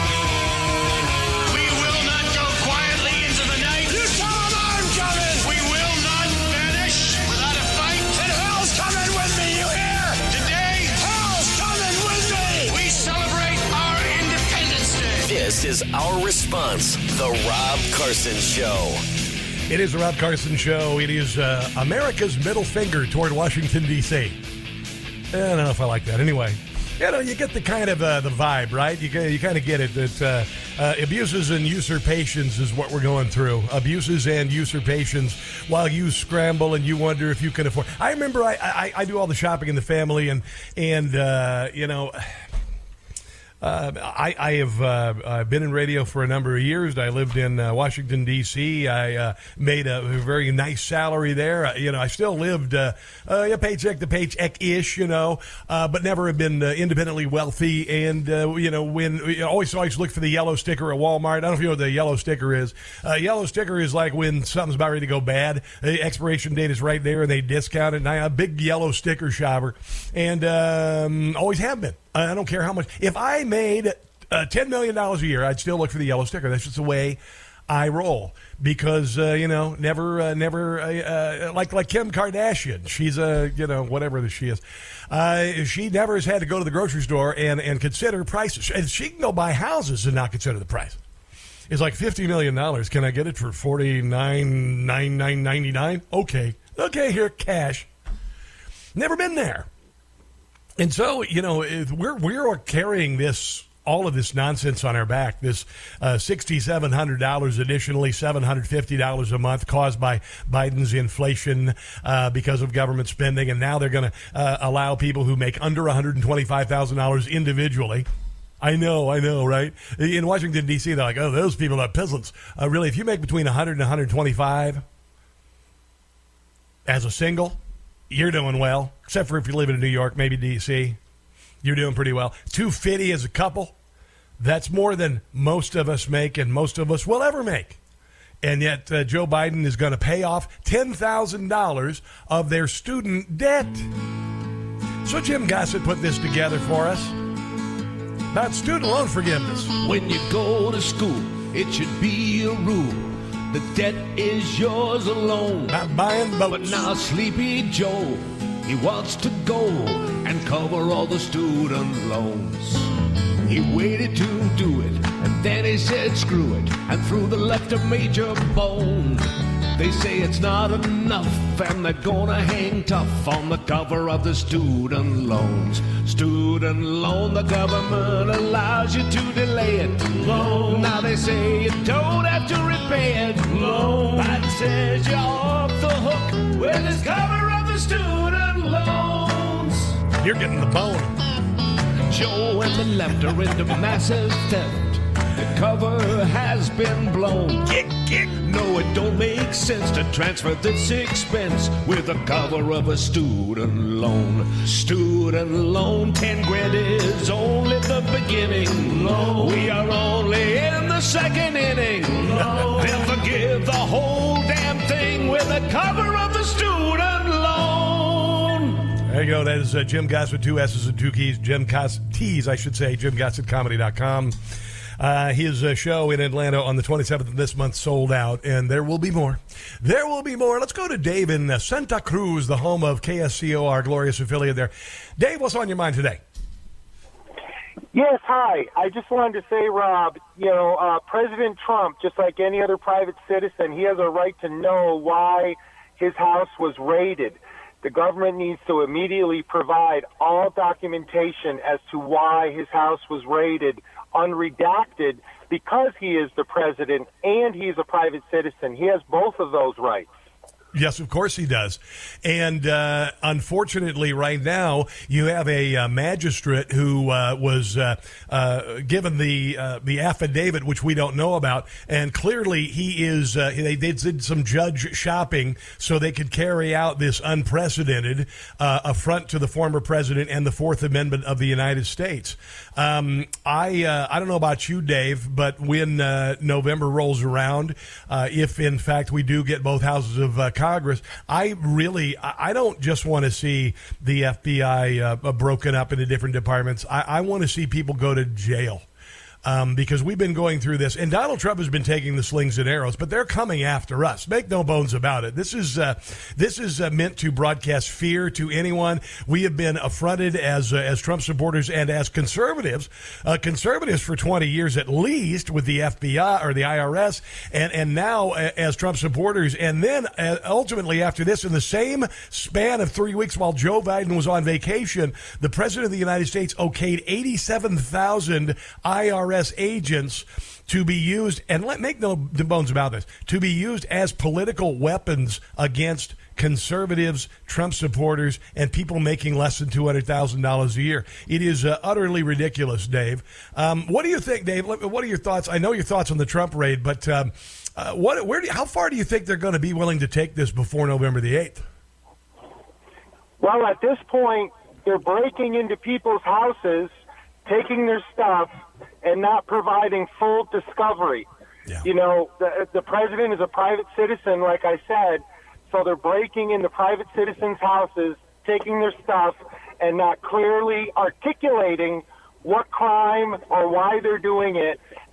We will not go quietly into the night. You tell them I'm coming. We will not vanish without a fight. And hell's coming with me, you hear? Today, hell's coming with me. We celebrate our Independence Day. This is our response, The Rob Carson Show. It is the Rob Carson Show. It is uh, America's middle finger toward Washington, D C I don't know if I like that. Anyway, you know, you get the kind of uh, the vibe, right? You you kind of get it that uh, uh, abuses and usurpations is what we're going through. Abuses and usurpations while you scramble and you wonder if you can afford. I remember I I, I do all the shopping in the family, and and uh, you know. Uh, I, I have uh, uh, been in radio for a number of years. I lived in uh, Washington, D C I uh, made a, a very nice salary there. Uh, you know, I still lived uh, uh, paycheck to paycheck-ish, you know, uh, but never have been uh, independently wealthy. And, uh, you know, when you know, always always look for the yellow sticker at Walmart. I don't know if you know what the yellow sticker is. Uh, yellow sticker is like when something's about ready to go bad. The expiration date is right there, and they discount it. And I'm a big yellow sticker shopper, and um, always have been. I don't care how much. If I made uh, ten million dollars a year, I'd still look for the yellow sticker. That's just the way eye roll because uh, you know never uh, never uh, uh, like like Kim Kardashian. She's a you know whatever she is. Uh, she never has had to go to the grocery store and and consider prices. And she can go buy houses and not consider the price. It's like fifty million dollars. Can I get it for forty-nine thousand nine hundred ninety-nine dollars? Okay. Okay, here, cash. Never been there. And so, you know, we're we're carrying this all of this nonsense on our back, this uh, six thousand seven hundred dollars additionally, seven hundred fifty dollars a month caused by Biden's inflation uh, because of government spending. And now they're going to uh, allow people who make under one hundred twenty-five thousand dollars individually. I know, I know, right? In Washington, D C, they're like, oh, those people are peasants. Uh, really, if you make between one hundred and one hundred twenty-five as a single, you're doing well, except for if you live in New York, maybe D C. You're doing pretty well. two hundred fifty dollars as a couple, that's more than most of us make and most of us will ever make. And yet uh, Joe Biden is going to pay off ten thousand dollars of their student debt. So Jim Gossett put this together for us about student loan forgiveness. When you go to school, it should be a rule. The debt is yours alone. Not buying boats. But now Sleepy Joe, he wants to go and cover all the student loans. He waited to do it, and then he said screw it, and threw the left a major bone. They say it's not enough, and they're gonna hang tough on the cover of the student loans. Student loan, the government allows you to delay it. Loan. Now they say you don't have to repay it. Loan. Biden says you're off the hook with this cover of the student loans. You're getting the bone. Joe and the left are into massive theft. The cover has been blown. Kick, kick. No, it don't make sense to transfer this expense with the cover of a student loan. Student loan, ten grand is only the beginning. Loan. We are only in the second inning. Loan. Then forgive the whole damn thing with the cover of the student loan. There you go. That is uh, Jim Gossett, two S's and two keys. Jim Gossett, T's, I should say, jim gossett comedy dot com. Uh, his uh, show in Atlanta on the twenty-seventh of this month sold out, and there will be more. There will be more. Let's go to Dave in uh, Santa Cruz, the home of K S C O, our glorious affiliate there. Dave, what's on your mind today? Yes, hi. I just wanted to say, Rob, you know, uh, President Trump, just like any other private citizen, he has a right to know why his house was raided. The government needs to immediately provide all documentation as to why his house was raided, unredacted, because he is the president and he's a private citizen. He has both of those rights. Yes, of course he does. And uh, unfortunately, right now, you have a uh, magistrate who uh, was uh, uh, given the uh, the affidavit, which we don't know about. And clearly, he is. Uh, they did some judge shopping so they could carry out this unprecedented uh, affront to the former president and the Fourth Amendment of the United States. Um, I uh, I don't know about you, Dave, but when uh, November rolls around, uh, if in fact we do get both houses of uh, Congress, I really, I don't just want to see the F B I uh, broken up into different departments. I, I want to see people go to jail. Um, because we've been going through this, and Donald Trump has been taking the slings and arrows, but they're coming after us. Make no bones about it. This is uh, this is uh, meant to broadcast fear to anyone. We have been affronted as uh, as Trump supporters and as conservatives, uh, conservatives for twenty years at least with the F B I or the I R S, and and now uh, as Trump supporters, and then uh, ultimately after this, in the same span of three weeks, while Joe Biden was on vacation, the president of the United States okayed eighty-seven thousand I R S agents to be used, and let make no bones about this, to be used as political weapons against conservatives, Trump supporters, and people making less than two hundred thousand dollars a year. It is uh, utterly ridiculous, Dave. Um, what do you think, Dave? What are your thoughts? I know your thoughts on the Trump raid, but um, uh, what, where, do, how far do you think they're going to be willing to take this before November the eighth? Well, at this point, they're breaking into people's houses, taking their stuff, and not providing full discovery. Yeah. You know, the, the president is a private citizen, like I said, so they're breaking into private citizens' houses, taking their stuff, and not clearly articulating what crime or why they're doing it,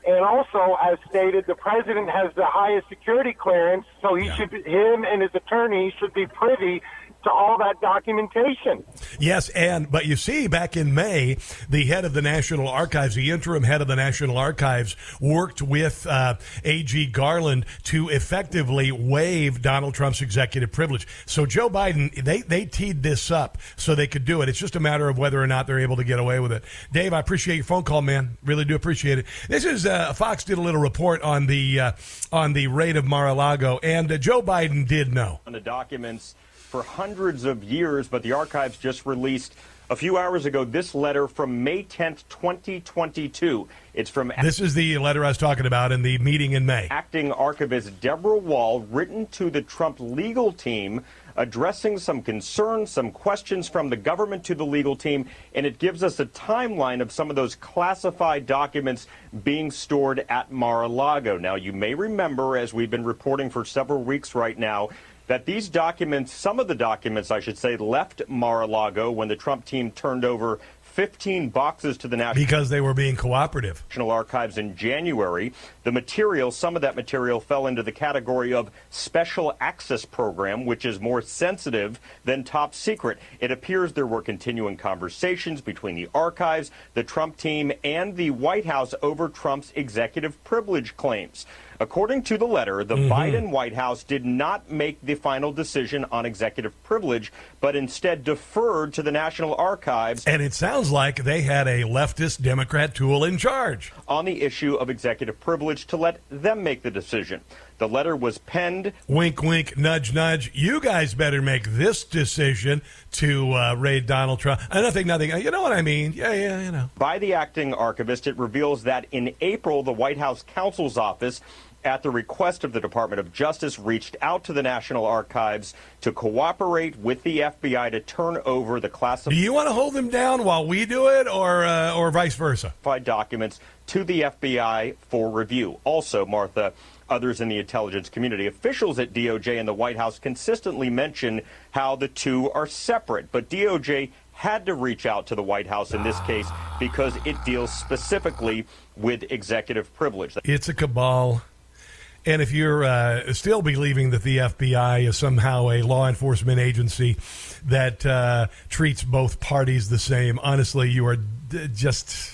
And also, as stated, the president has the highest security clearance, so he yeah. should, be, him and his attorney should be privy to all that documentation. Yes, and but you see, back in May, the head of the National Archives, the interim head of the National Archives, worked with uh, A G Garland to effectively waive Donald Trump's executive privilege. So Joe Biden, they, they teed this up so they could do it. It's just a matter of whether or not they're able to get away with it. Dave, I appreciate your phone call, man. Really do appreciate it. This is uh, Fox did a little report on the uh, on the raid of Mar-a-Lago, and uh, Joe Biden did know. On the documents for hundreds of years, but the archives just released a few hours ago this letter from May tenth, twenty twenty-two. It's from... This is the letter I was talking about in the meeting in May. Acting Archivist Deborah Wall, written to the Trump legal team, addressing some concerns, some questions from the government to the legal team, and it gives us a timeline of some of those classified documents being stored at Mar-a-Lago. Now, you may remember, as we've been reporting for several weeks right now, that these documents, some of the documents, I should say, left Mar-a-Lago when the Trump team turned over fifteen boxes to the National... Because they were being cooperative. National Archives in January. The material, some of that material fell into the category of Special Access Program, which is more sensitive than top secret. It appears there were continuing conversations between the archives, the Trump team, and the White House over Trump's executive privilege claims. According to the letter, the mm-hmm. Biden White House did not make the final decision on executive privilege, but instead deferred to the National Archives. And it sounds like they had a leftist Democrat tool in charge on the issue of executive privilege to let them make the decision. The letter was penned. Wink, wink, nudge, nudge. You guys better make this decision to uh, raid Donald Trump. Uh, nothing, nothing. You know what I mean? Yeah, yeah, you know. By the acting archivist, it reveals that in April, the White House counsel's office, at the request of the Department of Justice, reached out to the National Archives to cooperate with the F B I to turn over the classified... Do you want to hold them down while we do it, or uh, or vice versa? ...documents to the F B I for review. Also, Martha, others in the intelligence community, officials at D O J and the White House consistently mention how the two are separate, but D O J had to reach out to the White House in this case because it deals specifically with executive privilege. It's a cabal. And if you're uh, still believing that the F B I is somehow a law enforcement agency that uh, treats both parties the same, honestly, you are d- just...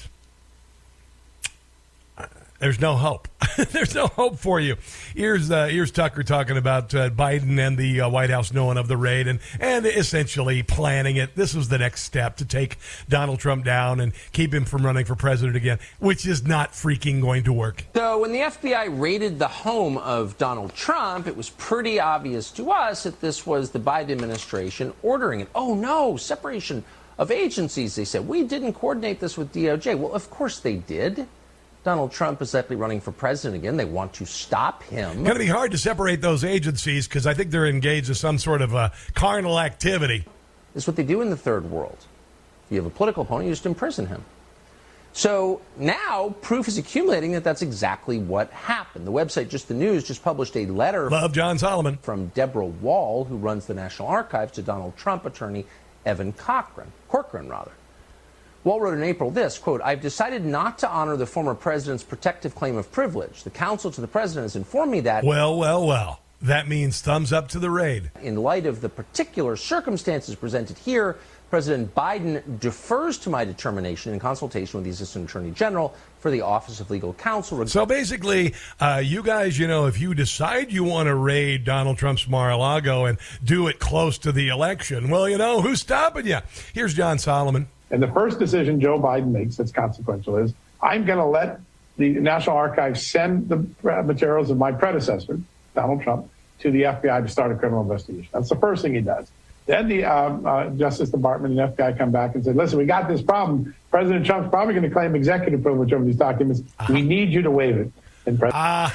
There's no hope. There's no hope for you. Here's uh, here's Tucker talking about uh, Biden and the uh, White House knowing of the raid and, and essentially planning it. This was the next step to take Donald Trump down and keep him from running for president again, which is not freaking going to work. So when the F B I raided the home of Donald Trump, it was pretty obvious to us that this was the Biden administration ordering it. Oh, no, separation of agencies, they said. We didn't coordinate this with D O J. Well, of course they did. Donald Trump is likely running for president again. They want to stop him. It's going to be hard to separate those agencies because I think they're engaged in some sort of a carnal activity. It's what they do in the third world. If you have a political opponent, you just imprison him. So now proof is accumulating that that's exactly what happened. The website Just the News just published a letter Love John Solomon from Deborah Wall, who runs the National Archives, to Donald Trump attorney Evan Cochran, Corcoran rather. Wall wrote in April this, quote, I've decided not to honor the former president's protective claim of privilege. The counsel to the president has informed me that... Well, well, well. That means thumbs up to the raid. In light of the particular circumstances presented here, President Biden defers to my determination in consultation with the Assistant Attorney General for the Office of Legal Counsel. So basically, uh, you guys, you know, if you decide you want to raid Donald Trump's Mar-a-Lago and do it close to the election, well, you know, who's stopping you? Here's John Solomon. And the first decision Joe Biden makes that's consequential is, I'm going to let the National Archives send the materials of my predecessor, Donald Trump, to the F B I to start a criminal investigation. That's the first thing he does. Then the um, uh, Justice Department and the F B I come back and say, listen, we got this problem. President Trump's probably going to claim executive privilege over these documents. Uh-huh. We need you to waive it. And Pre-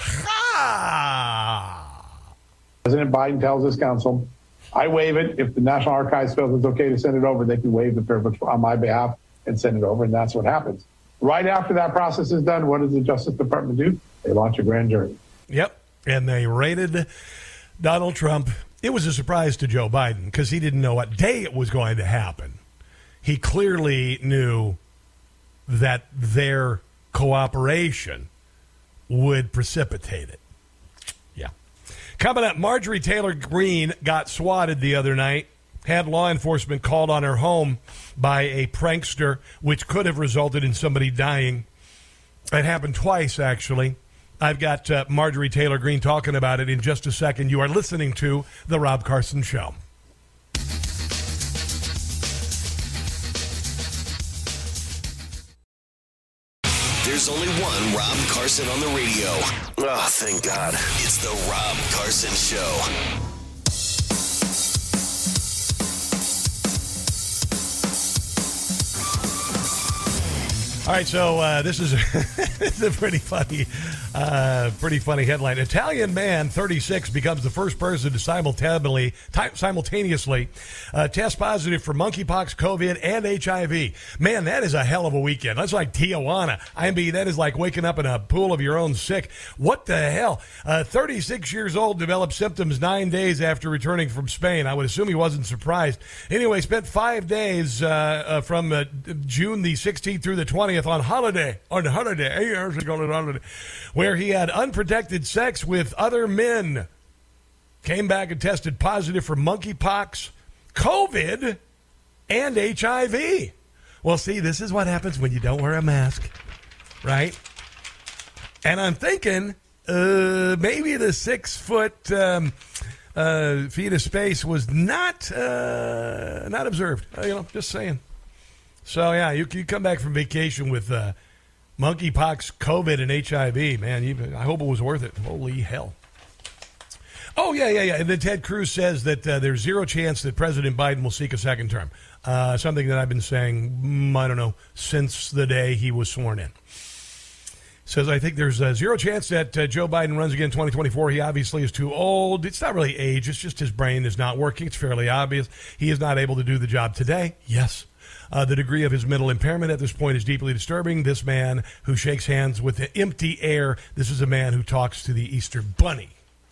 uh-huh. President Biden tells his counsel, I waive it. If the National Archives feels it's okay to send it over, they can waive the privilege on my behalf and send it over, and that's what happens. Right after that process is done, what does the Justice Department do? They launch a grand jury. Yep, and they raided Donald Trump. It was a surprise to Joe Biden because he didn't know what day it was going to happen. He clearly knew that their cooperation would precipitate it. Yeah. Coming up, Marjorie Taylor Greene got swatted the other night, had law enforcement called on her home by a prankster, which could have resulted in somebody dying. It happened twice, actually. I've got uh, Marjorie Taylor Greene talking about it in just a second. You are listening to The Rob Carson Show. There's only one Rob Carson on the radio. Oh, thank God. It's The Rob Carson Show. All right, so uh, this is it's a pretty funny, uh, pretty funny headline. Italian man, thirty-six, becomes the first person to simultaneously, simultaneously uh, test positive for monkeypox, COVID, and H I V. Man, that is a hell of a weekend. That's like Tijuana. I mean, that is like waking up in a pool of your own sick. What the hell? Uh, thirty-six years old, developed symptoms nine days after returning from Spain. I would assume he wasn't surprised. Anyway, spent five days uh, uh, from uh, June the sixteenth through the twentieth on holiday, on holiday, eight years ago on holiday, where he had unprotected sex with other men. Came back and tested positive for monkeypox, COVID, and H I V. Well, see, this is what happens when you don't wear a mask, right? And I'm thinking uh, maybe the six-foot um, uh, feet of space was not uh, not observed. Uh, you know, just saying. So, yeah, you, you come back from vacation with uh, monkeypox, COVID, and H I V. Man, you, I hope it was worth it. Holy hell. Oh, yeah, yeah, yeah. And then Ted Cruz says that uh, there's zero chance that President Biden will seek a second term. Uh, something that I've been saying, mm, I don't know, since the day he was sworn in. Says, I think there's a zero chance that uh, Joe Biden runs again in twenty twenty-four. He obviously is too old. It's not really age. It's just his brain is not working. It's fairly obvious. He is not able to do the job today. Yes. Uh, the degree of his mental impairment at this point is deeply disturbing. This man who shakes hands with the empty air, this is a man who talks to the Easter Bunny.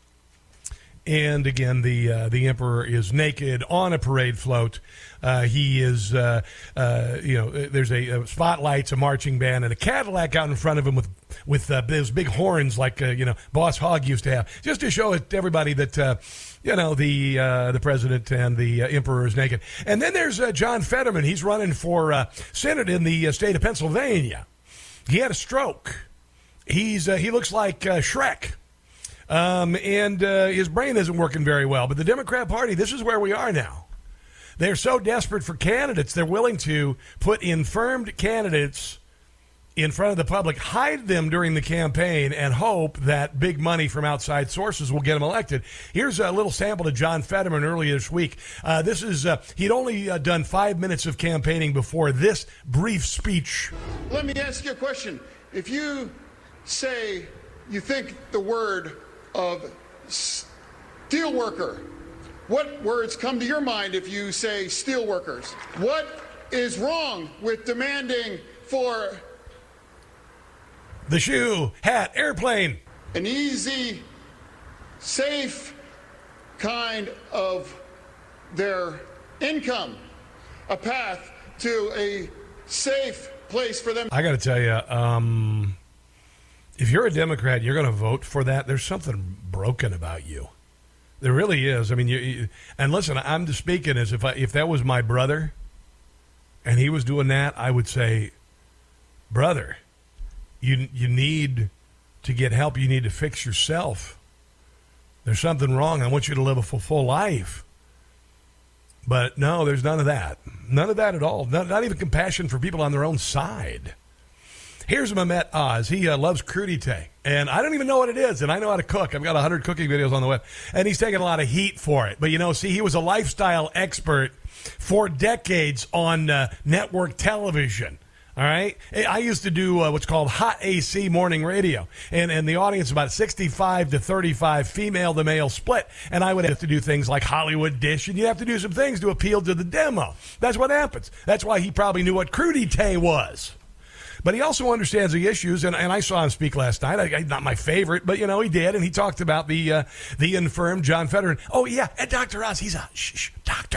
And again, the uh, the emperor is naked on a parade float. Uh, he is, uh, uh, you know, there's a, a spotlights, a marching band, and a Cadillac out in front of him with with uh, those big horns like uh, you know Boss Hogg used to have, just to show it to everybody that uh, you know the uh, the president and the uh, emperor is naked. And then there's uh, John Fetterman. He's running for uh, Senate in the uh, state of Pennsylvania. He had a stroke. He's uh, he looks like uh, Shrek. Um, and uh, his brain isn't working very well. But the Democrat Party, this is where we are now. They're so desperate for candidates, they're willing to put infirmed candidates in front of the public, hide them during the campaign, and hope that big money from outside sources will get them elected. Here's a little sample to John Fetterman earlier this week. Uh, this is uh, he'd only uh, done five minutes of campaigning before this brief speech. Let me ask you a question. If you say you think the word of steelworker, what words come to your mind if you say steelworkers? What is wrong with demanding for the shoe, hat, airplane, an easy, safe kind of their income, a path to a safe place for them? I got to tell you, um, if you're a Democrat, you're going to vote for that. There's something broken about you. There really is. I mean, you, you and listen, I'm just speaking as if I, if that was my brother and he was doing that, I would say, brother, you you need to get help. You need to fix yourself. There's something wrong. I want you to live a full, full life. But no, there's none of that. None of that at all. Not, not even compassion for people on their own side. Here's Mehmet Oz. He uh, loves crudité, and I don't even know what it is, and I know how to cook. I've got one hundred cooking videos on the web, and he's taking a lot of heat for it. But, you know, see, he was a lifestyle expert for decades on uh, network television, all right? I used to do uh, what's called hot A C morning radio, and, and the audience about sixty-five to thirty-five, female to male split, and I would have to do things like Hollywood Dish, and you have to do some things to appeal to the demo. That's what happens. That's why he probably knew what crudité was. But he also understands the issues, and, and I saw him speak last night. I, I, not my favorite, but, you know, he did, and he talked about the uh, the infirm John Fetterman. Oh, yeah, and Doctor Oz, he's a shh, shh, doctor.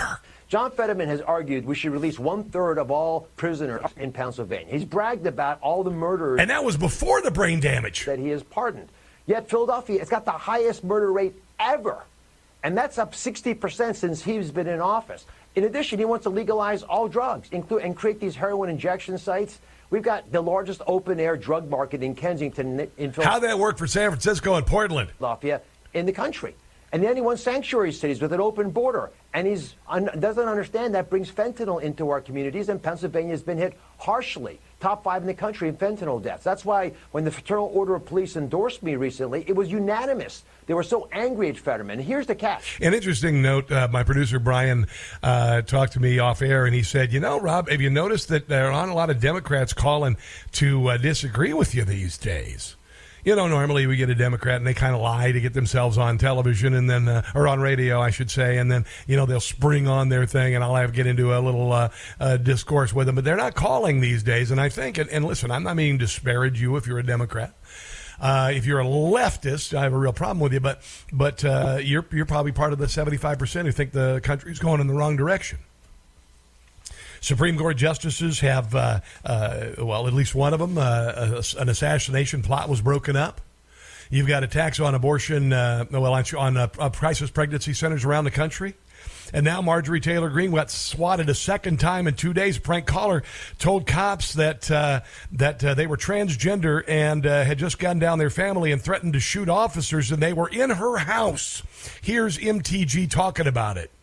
John Fetterman has argued we should release one-third of all prisoners in Pennsylvania. He's bragged about all the murders. And that was before the brain damage. That he has pardoned. Yet Philadelphia has got the highest murder rate ever. And that's up sixty percent since he's been in office. In addition, he wants to legalize all drugs include, and create these heroin injection sites. We've got the largest open-air drug market in Kensington. In Philadelphia. How'd that work for San Francisco and Portland? Philadelphia in the country. And then he wants sanctuary cities with an open border. And he un- doesn't understand that brings fentanyl into our communities, and Pennsylvania has been hit harshly. Top five in the country in fentanyl deaths. That's why when the Fraternal Order of Police endorsed me recently, it was unanimous. They were so angry at Fetterman. And here's the catch. An interesting note, uh, my producer Brian uh, talked to me off air, and he said, you know, Rob, have you noticed that there aren't a lot of Democrats calling to uh, disagree with you these days? You know, normally we get a Democrat and they kind of lie to get themselves on television and then, uh, or on radio, I should say, and then, you know, they'll spring on their thing and I'll have to get into a little uh, uh, discourse with them. But they're not calling these days. And I think, and, and listen, I'm not meaning to disparage you if you're a Democrat. Uh, if you're a leftist, I have a real problem with you, but but uh, you're you're probably part of the seventy-five percent who think the country's going in the wrong direction. Supreme Court justices have, uh, uh, well, at least one of them, uh, an assassination plot was broken up. You've got attacks on abortion, uh, well, on uh, crisis pregnancy centers around the country. And now Marjorie Taylor Greene got swatted a second time in two days. A prank caller told cops that uh, that uh, they were transgender and uh, had just gunned down their family and threatened to shoot officers, and they were in her house. Here's M T G talking about it.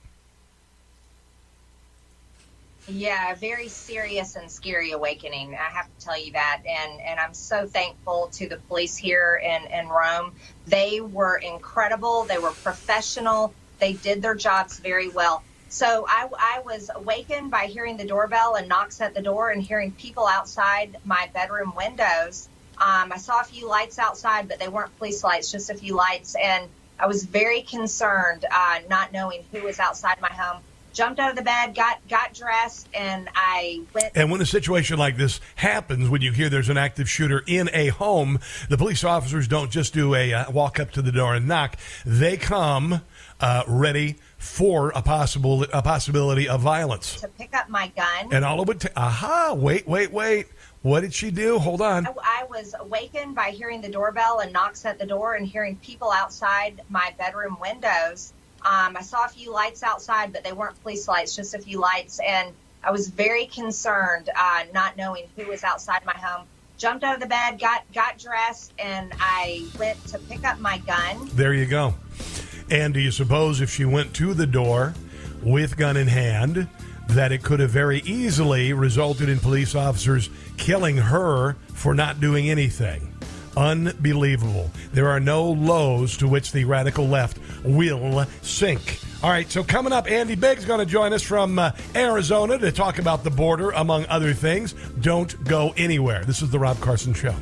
Yeah, very serious and scary awakening. I have to tell you that. And, and I'm so thankful to the police here in, in Rome. They were incredible. They were professional. They did their jobs very well. So I, I was awakened by hearing the doorbell and knocks at the door and hearing people outside my bedroom windows. Um, I saw a few lights outside, but they weren't police lights, just a few lights. And I was very concerned, uh, not knowing who was outside my home. Jumped out of the bed, got got dressed, and I went. And when a situation like this happens, when you hear there's an active shooter in a home, the police officers don't just do a uh, walk up to the door and knock. They come uh, ready for a possible a possibility of violence. To pick up my gun. And all it would take. Aha! Wait, wait, wait. What did she do? Hold on. I, I was awakened by hearing the doorbell and knocks at the door and hearing people outside my bedroom windows. Um, I saw a few lights outside, but they weren't police lights, just a few lights. And I was very concerned, uh, not knowing who was outside my home. Jumped out of the bed, got got dressed, and I went to pick up my gun. There you go. And do you suppose if she went to the door with gun in hand, that it could have very easily resulted in police officers killing her for not doing anything? Unbelievable. There are no lows to which the radical left will sink. All right, so coming up, Andy Biggs going to join us from uh, Arizona to talk about the border, among other things. Don't go anywhere. This is The Rob Carson Show.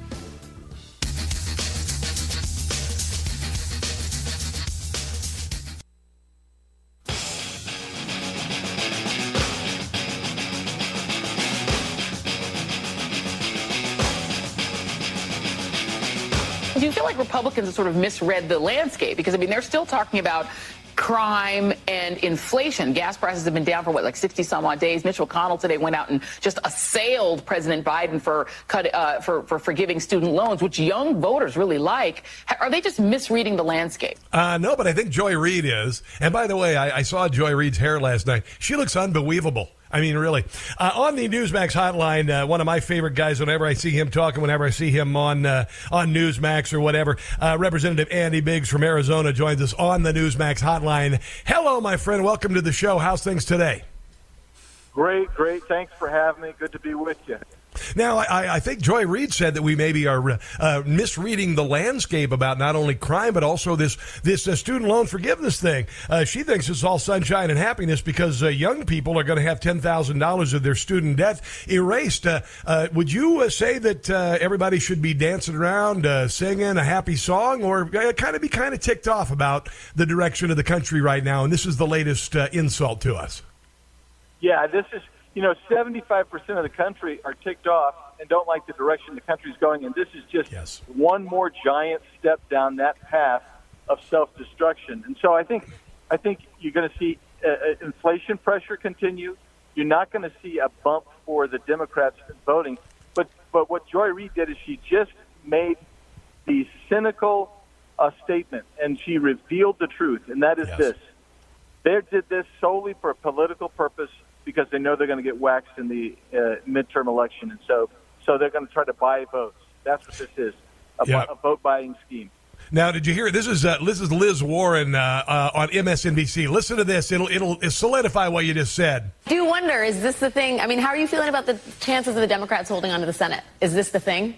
Do you feel like Republicans have sort of misread the landscape? Because, I mean, they're still talking about crime and inflation. Gas prices have been down for, what, like sixty some odd days. Mitch McConnell today went out and just assailed President Biden for cut, uh, for, for forgiving student loans, which young voters really like. Are they just misreading the landscape? Uh, no, but I think Joy Reid is. And by the way, I, I saw Joy Reid's hair last night. She looks unbelievable. I mean, really. Uh, on the Newsmax hotline, uh, one of my favorite guys, whenever I see him talking, whenever I see him on uh, on Newsmax or whatever, uh, Representative Andy Biggs from Arizona joins us on the Newsmax hotline. Hello, my friend. Welcome to the show. How's things today? Great, great. Thanks for having me. Good to be with you. Now, I, I think Joy Reid said that we maybe are uh, misreading the landscape about not only crime, but also this this uh, student loan forgiveness thing. Uh, she thinks it's all sunshine and happiness because uh, young people are going to have ten thousand dollars of their student debt erased. Uh, uh, would you uh, say that uh, everybody should be dancing around, uh, singing a happy song, or uh, kind of be kind of ticked off about the direction of the country right now? And this is the latest uh, insult to us. Yeah, this is... You know, seventy-five percent of the country are ticked off and don't like the direction the country's going, and this is just yes. one more giant step down that path of self-destruction. And so I think, I think you're going to see uh, inflation pressure continue. You're not going to see a bump for the Democrats in voting. But but what Joy Reid did is she just made the cynical uh, statement, and she revealed the truth, and that is Yes. this. They did this solely for a political purpose because they know they're going to get waxed in the uh, midterm election, and so so they're going to try to buy votes. That's what this is, a, Yeah. a vote-buying scheme. Now, did you hear? This is uh, this is Liz Warren uh, uh, on M S N B C. Listen to this; it'll it'll solidify what you just said. Do you wonder, is this the thing? I mean, how are you feeling about the chances of the Democrats holding on to the Senate? Is this the thing?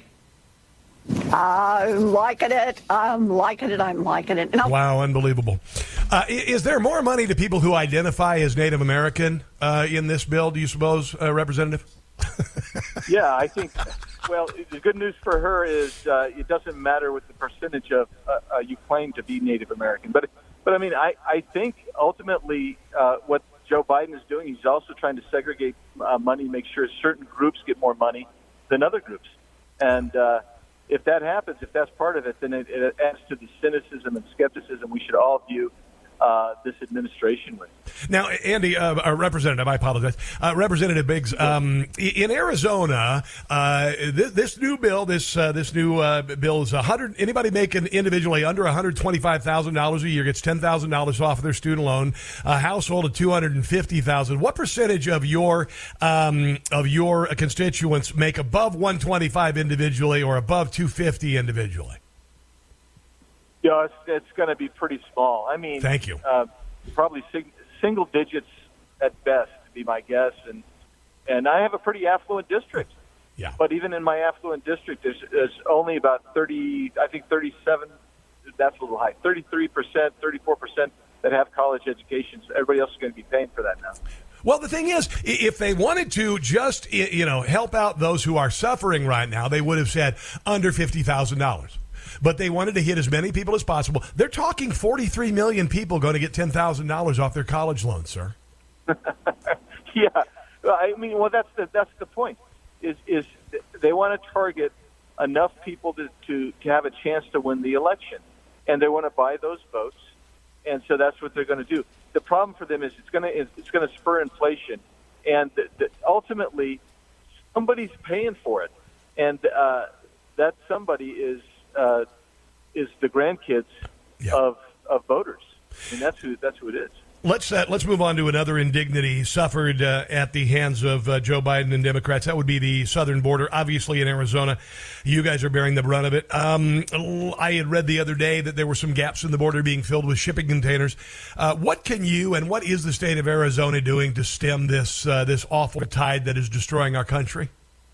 I'm liking it. I'm liking it. I'm liking it. And I'll- Wow, unbelievable. Uh, i- is there more money to people who identify as Native American uh, in this bill, do you suppose, uh, Representative? Yeah, I think. Well, the good news for her is uh, it doesn't matter what the percentage of uh, uh, you claim to be Native American. But, but I mean, I, I think ultimately uh, what Joe Biden is doing, he's also trying to segregate uh, money, make sure certain groups get more money than other groups. And uh, if that happens, if that's part of it, then it, it adds to the cynicism and skepticism we should all view uh, this administration with. Now, Andy, uh, uh, Representative, I apologize. Uh, Representative Biggs, um, i- in Arizona, uh, this, this new bill, this uh, this new uh, bill is one hundred. Anybody making individually under one hundred twenty-five thousand dollars a year gets ten thousand dollars off of their student loan. A household of two hundred fifty thousand dollars. What percentage of your um, of your constituents make above one hundred twenty-five individually or above two hundred fifty individually? Yeah, it's, it's going to be pretty small. I mean, Thank you. Uh, probably sig- single digits at best, to be my guess. And and I have a pretty affluent district. Yeah. But even in my affluent district, there's, there's only about thirty, I think thirty-seven. That's a little high. thirty-three percent, thirty-four percent that have college educations. Everybody else is going to be paying for that now. Well, the thing is, i- if they wanted to just, i- you know, help out those who are suffering right now, they would have said under fifty thousand dollars. But they wanted to hit as many people as possible. They're talking forty-three million people going to get ten thousand dollars off their college loans, sir. Yeah, Well, I mean, well, that's the that's the point. Is is they want to target enough people to, to to have a chance to win the election, and they want to buy those votes, and so that's what they're going to do. The problem for them is it's going to it's going to spur inflation, and the, the, ultimately somebody's paying for it, and uh, that somebody is uh, is the grandkids of of voters, and that's who that's who it is. Let's uh, let's move on to another indignity suffered uh, at the hands of uh, Joe Biden and Democrats. That would be the southern border, obviously in Arizona. You guys are bearing the brunt of it. Um, I had read the other day that there were some gaps in the border being filled with shipping containers. Uh, what can you and what is the state of Arizona doing to stem this uh, this awful tide that is destroying our country?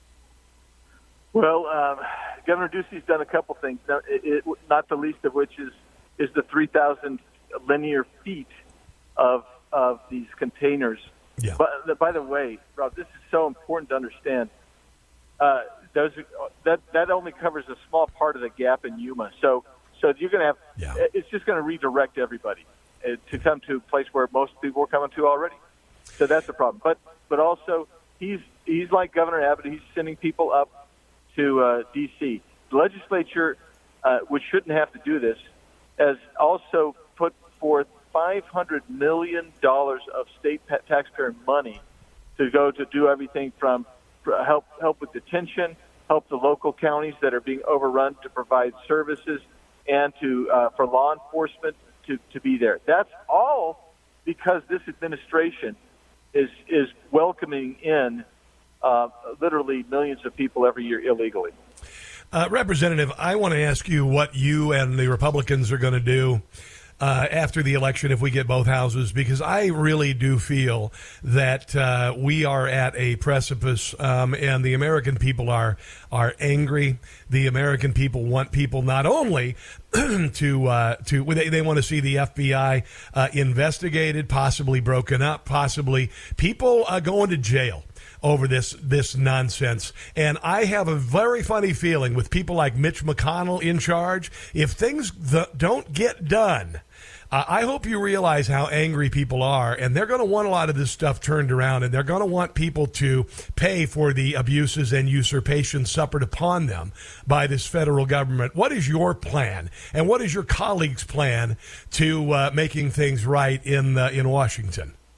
Well, um, Governor Ducey's done a couple things, not, it, not the least of which is is the three thousand linear feet of of these containers. Yeah. But by the way, Rob, this is so important to understand. Uh, those that that only covers a small part of the gap in Yuma. So so you're going to have yeah. it's just going to redirect everybody uh, to come to a place where most people are coming to already. So that's the problem. But but also he's he's like Governor Abbott. He's sending people up to uh, D C. The legislature, uh, which shouldn't have to do this, has also put forth five hundred million dollars of state taxpayer money to go to do everything from help help with detention, help the local counties that are being overrun to provide services, and to uh, for law enforcement to, to be there. That's all because this administration is is welcoming in uh, literally millions of people every year illegally. Uh, Representative, I want to ask you what you and the Republicans are going to do Uh, after the election if we get both houses, because I really do feel that uh, we are at a precipice, um, and the American people are are angry. The American people want people not only to uh, to they, they want to see the F B I uh, investigated, possibly broken up, possibly people uh, going to jail over this this nonsense. And I have a very funny feeling with people like Mitch McConnell in charge, if things th- don't get done, uh, I hope you realize how angry people are, and they're going to want a lot of this stuff turned around, and they're going to want people to pay for the abuses and usurpations suffered upon them by this federal government. What is your plan, and what is your colleagues' plan to uh, making things right in uh, in Washington?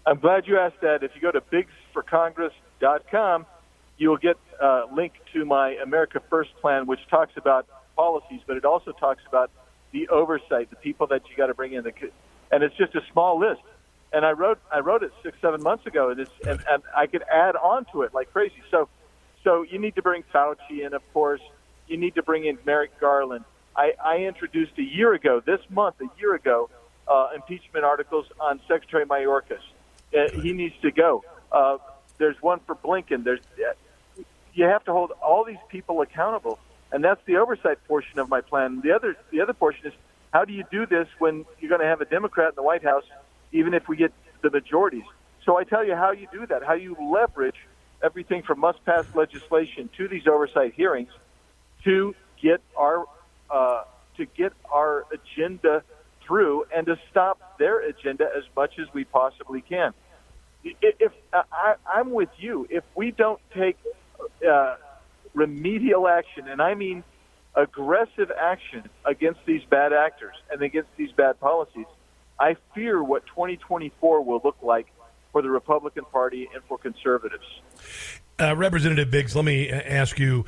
I'm glad you asked that. If you go to bigs for congress dot com, you will get a link to my America First plan, which talks about policies, but it also talks about the oversight, the people that you got to bring in. The, and it's just a small list. And I wrote I wrote it six, seven months ago, and, it's, and, and I could add on to it like crazy. So, so you need to bring Fauci in, of course. You need to bring in Merrick Garland. I, I introduced a year ago, this month, a year ago, uh, impeachment articles on Secretary Mayorkas. Uh, he needs to go. Uh, there's one for Blinken. There's uh, you have to hold all these people accountable, and that's the oversight portion of my plan. The other the other portion is how do you do this when you're going to have a Democrat in the White House, even if we get the majorities? So I tell you how you do that, how you leverage everything from must-pass legislation to these oversight hearings to get our uh, to get our agenda through and to stop their agenda as much as we possibly can. If, if uh, I, I'm with you, if we don't take uh, remedial action, and I mean aggressive action against these bad actors and against these bad policies, I fear what twenty twenty-four will look like for the Republican Party and for conservatives. Uh, Representative Biggs, let me ask you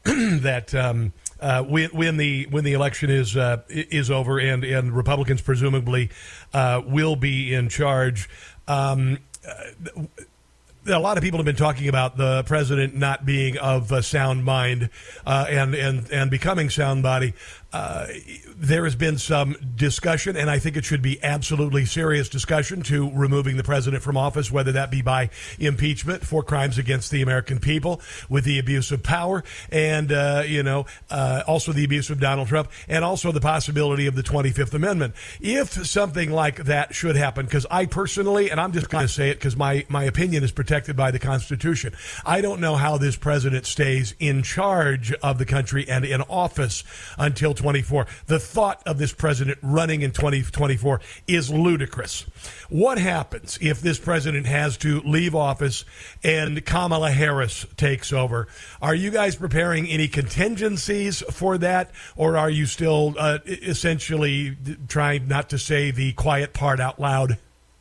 that um, uh, when, when the when the election is uh, is over and and Republicans presumably uh, will be in charge. Um, uh, A lot of people have been talking about the president not being of a sound mind uh, and, and, and becoming sound body. Uh, there has been some discussion, and I think it should be absolutely serious discussion, to removing the president from office, whether that be by impeachment for crimes against the American people with the abuse of power and, uh, you know, uh, also the abuse of Donald Trump, and also the possibility of the twenty-fifth Amendment. If something like that should happen, because I personally, and I'm just going to say it because my, my opinion is protected by the Constitution, I don't know how this president stays in charge of the country and in office until twenty-four. The thought of this president running in twenty twenty-four is ludicrous. What happens if this president has to leave office and Kamala Harris takes over? Are you guys preparing any contingencies for that, or are you still uh, essentially trying not to say the quiet part out loud?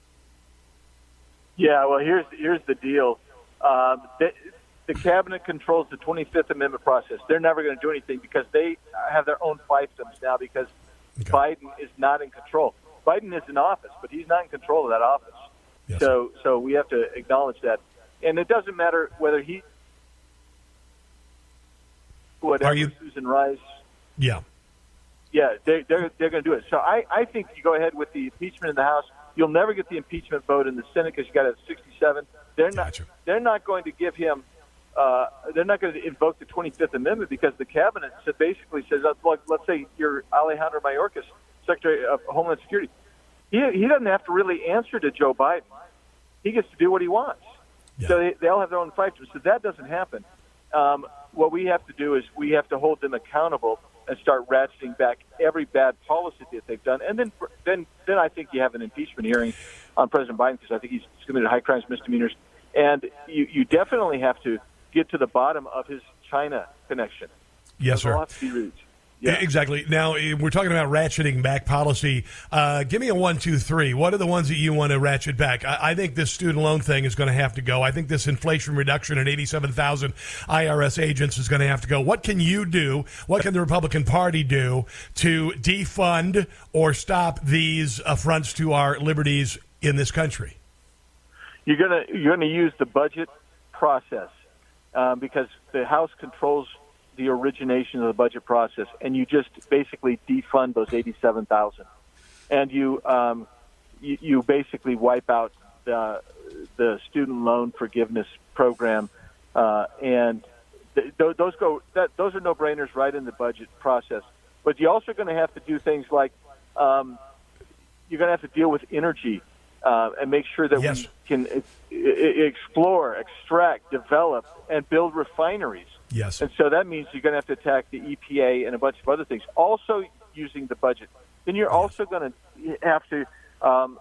Yeah, well, here's here's the deal. Um, the, the cabinet controls the twenty-fifth Amendment process. They're never going to do anything because they have their own fiefdoms now because okay. Biden is not in control. Biden is in office, but he's not in control of that office. Yes. So, so we have to acknowledge that. And it doesn't matter whether he, whatever, Are you, Susan Rice. Yeah. Yeah, they, they're they're going to do it. So I, I think you go ahead with the impeachment in the House. You'll never get the impeachment vote in the Senate because you got to have sixty-seven. They're not. Gotcha. They're not going to give him. Uh, they're not going to invoke the twenty-fifth Amendment because the cabinet basically says, like, let's say you're Alejandro Mayorkas, Secretary of Homeland Security. He he doesn't have to really answer to Joe Biden. He gets to do what he wants. Yeah. So they, they all have their own fiefdoms. So that doesn't happen. Um, what we have to do is we have to hold them accountable and start ratcheting back every bad policy that they've done. And then then, then I think you have an impeachment hearing on President Biden because I think he's committed high crimes, misdemeanors. And you, you definitely have to get to the bottom of his China connection. Yes, sir. Have to be reached. Yeah. Exactly. Now, we're talking about ratcheting back policy. Uh, give me a one, two, three. What are the ones that you want to ratchet back? I, I think this student loan thing is going to have to go. I think this inflation reduction at eighty-seven thousand I R S agents is going to have to go. What can you do? What can the Republican Party do to defund or stop these affronts to our liberties in this country? You're going to you're going to use the budget process um, because the House controls the origination of the budget process, and you just basically defund those eighty-seven thousand, and you, um, you you basically wipe out the the student loan forgiveness program, uh, and th- th- those go that those are no brainers right in the budget process. But you're also going to have to do things like um, you're going to have to deal with energy uh, and make sure that yes. we can e- e- explore, extract, develop, and build refineries. Yes. And so that means you're going to have to attack the E P A and a bunch of other things, also using the budget. Then you're also going to have to um,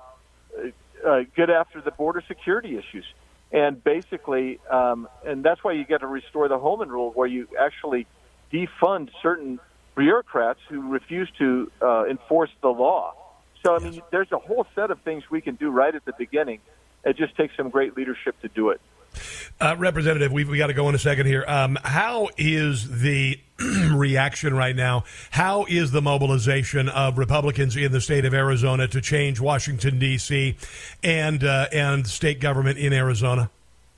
uh, get after the border security issues. And basically, um, and that's why you got to restore the Holman Rule, where you actually defund certain bureaucrats who refuse to uh, enforce the law. So, I mean, there's a whole set of things we can do right at the beginning It just takes some great leadership to do it. Uh, Representative, we we got to go in a second here. Um, how is the reaction right now? How is the mobilization of Republicans in the state of Arizona to change Washington, D C and uh, and state government in Arizona?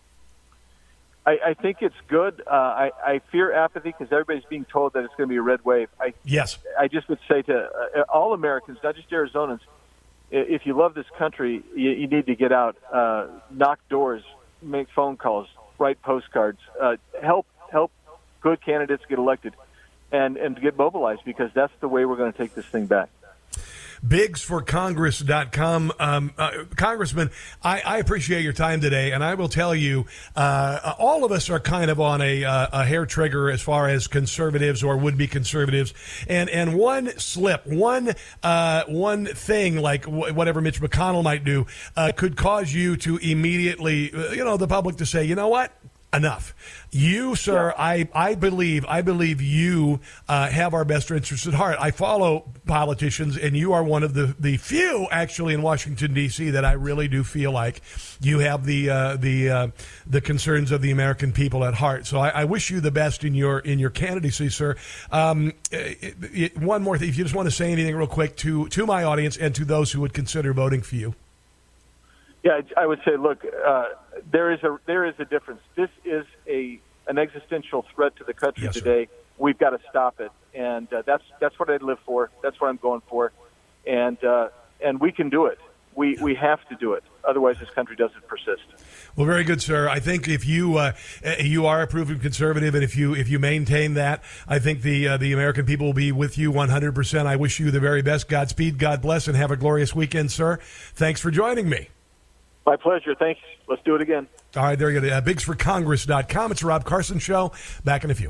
I, I think it's good. Uh, I, I fear apathy because everybody's being told that it's going to be a red wave. I, yes. I just would say to uh, all Americans, not just Arizonans, if you love this country, you, you need to get out, uh, knock doors, make phone calls, write postcards, uh, help help good candidates get elected, and, and get mobilized, because that's the way we're going to take this thing back. Biggs for Congress dot com. Um, uh, Congressman, I, I appreciate your time today, and I will tell you, uh, all of us are kind of on a, uh, a hair trigger as far as conservatives or would-be conservatives, and and one slip, one uh, one thing like w- whatever Mitch McConnell might do uh, could cause you to immediately, uh, you know, the public to say, you know what? Enough. You, sir, yeah. I, I believe I believe you uh, have our best interests at heart. I follow politicians, and you are one of the, the few, actually, in Washington, D C that I really do feel like you have the uh, the uh, the concerns of the American people at heart. So I, I wish you the best in your in your candidacy, sir. Um, it, it, one more thing, if you just want to say anything real quick to, to my audience and to those who would consider voting for you. Yeah, I would say, look, uh, there is a there is a difference. This is a an existential threat to the country yes, today. Sir. We've got to stop it, and uh, that's that's what I live for. That's what I'm going for, and uh, and we can do it. We we have to do it. Otherwise, this country doesn't persist. Well, very good, sir. I think if you uh, you are a proven conservative, and if you if you maintain that, I think the uh, the American people will be with you one hundred percent. I wish you the very best. Godspeed. God bless, and have a glorious weekend, sir. Thanks for joining me. My pleasure. Thanks. Let's do it again. All right, there you go. Uh, Biggs for Congress dot com. It's a Rob Carson Show. Back in a few.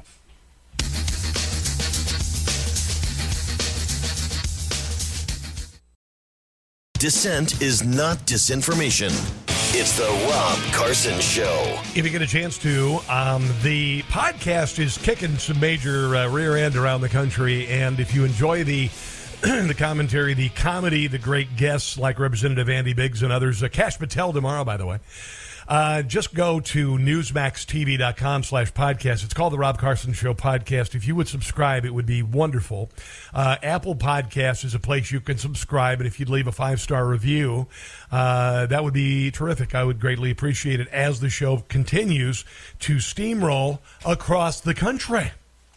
Dissent is not disinformation. It's the Rob Carson Show. If you get a chance to, um, the podcast is kicking some major uh, rear end around the country, and if you enjoy the the commentary, the comedy, the great guests like Representative Andy Biggs and others. Uh, Kash Patel tomorrow, by the way. Uh, just go to newsmax t v dot com slash podcast. It's called the Rob Carson Show Podcast. If you would subscribe, it would be wonderful. Uh, Apple Podcasts is a place you can subscribe, and if you'd leave a five-star review, uh, that would be terrific. I would greatly appreciate it as the show continues to steamroll across the country.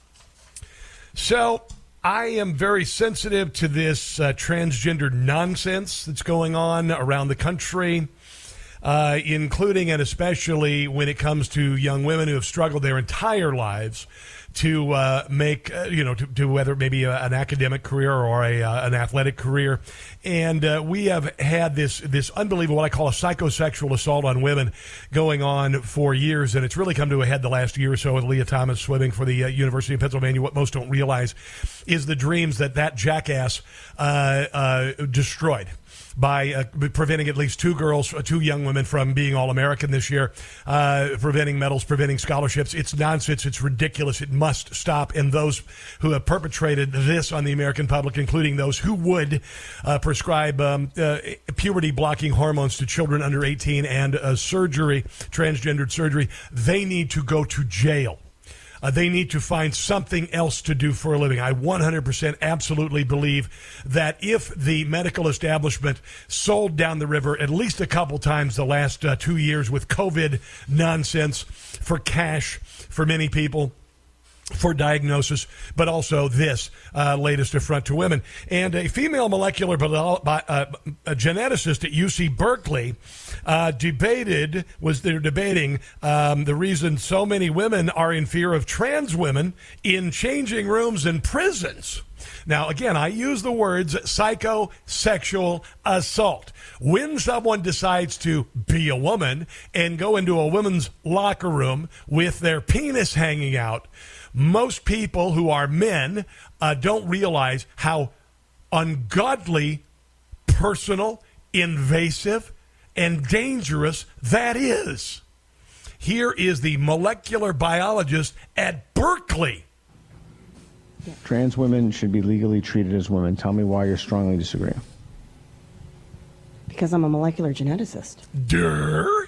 So I am very sensitive to this uh, transgender nonsense that's going on around the country, uh, including and especially when it comes to young women who have struggled their entire lives to uh, make, uh, you know, to, to whether maybe a, an academic career or a uh, an athletic career. And uh, we have had this this unbelievable, what I call a psychosexual assault on women going on for years, and it's really come to a head the last year or so with Leah Thomas swimming for the uh, University of Pennsylvania. What most don't realize is the dreams that that jackass uh, uh, destroyed by uh, preventing at least two girls, uh, two young women from being All-American this year, uh, preventing medals, preventing scholarships. It's nonsense. It's ridiculous. It must stop. And those who have perpetrated this on the American public, including those who would uh, prescribe um, uh, puberty-blocking hormones to children under eighteen and uh, surgery, transgendered surgery, they need to go to jail. Uh, they need to find something else to do for a living. I one hundred percent absolutely believe that if the medical establishment sold down the river at least a couple times the last uh, two years with COVID nonsense for cash for many people, for diagnosis, but also this uh, latest affront to women. And a female molecular bio- uh, a geneticist at U C Berkeley uh, debated, was they're debating um, the reason so many women are in fear of trans women in changing rooms in prisons. Now, again, I use the words psychosexual assault. When someone decides to be a woman and go into a women's locker room with their penis hanging out, most people who are men uh, don't realize how ungodly, personal, invasive, and dangerous that is. Here is the molecular biologist at Berkeley. Trans women should be legally treated as women. Tell me why you strongly disagree. Because I'm a molecular geneticist. Durr.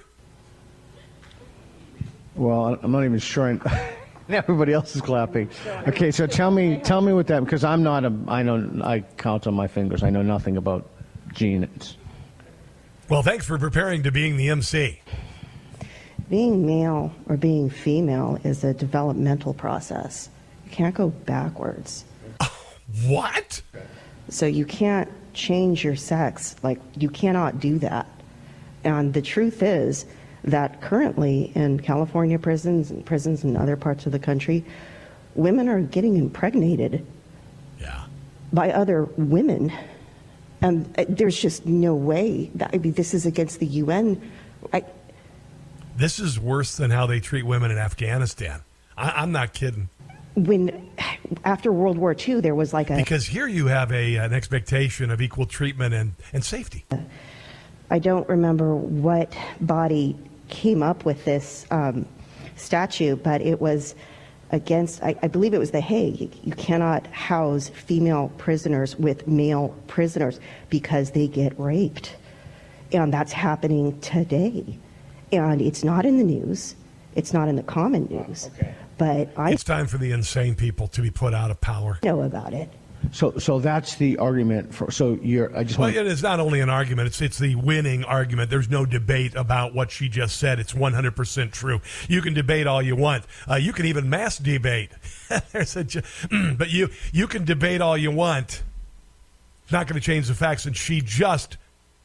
Well, I'm not even sure. I, everybody else is clapping. Okay, so tell me, tell me what that, because I'm not a, I know, I count on my fingers. I know nothing about genes. Well, thanks for preparing to being the M C. Being male or being female is a developmental process. You can't go backwards. What? So you can't change your sex. Like, you cannot do that. And the truth is that currently in California prisons and prisons in other parts of the country, women are getting impregnated yeah. by other women. And uh, there's just no way. That, I mean, this is against the U N. I, this is worse than how they treat women in Afghanistan. I, I'm not kidding. When, after World War Two, there was like a... Because here you have a an expectation of equal treatment and, and safety. I don't remember what body came up with this um, statute, but it was against, I, I believe it was the Hague. You, you cannot house female prisoners with male prisoners because they get raped. And that's happening today. And it's not in the news. It's not in the common news. Okay. But I It's time for the insane people to be put out of power. know about it. So, so that's the argument for. So you're. I just Well, want. it is not only an argument; it's it's the winning argument. There's no debate about what she just said. It's one hundred percent true. You can debate all you want. Uh, you can even mass debate. There's a, but you you can debate all you want. It's not going to change the facts. And she just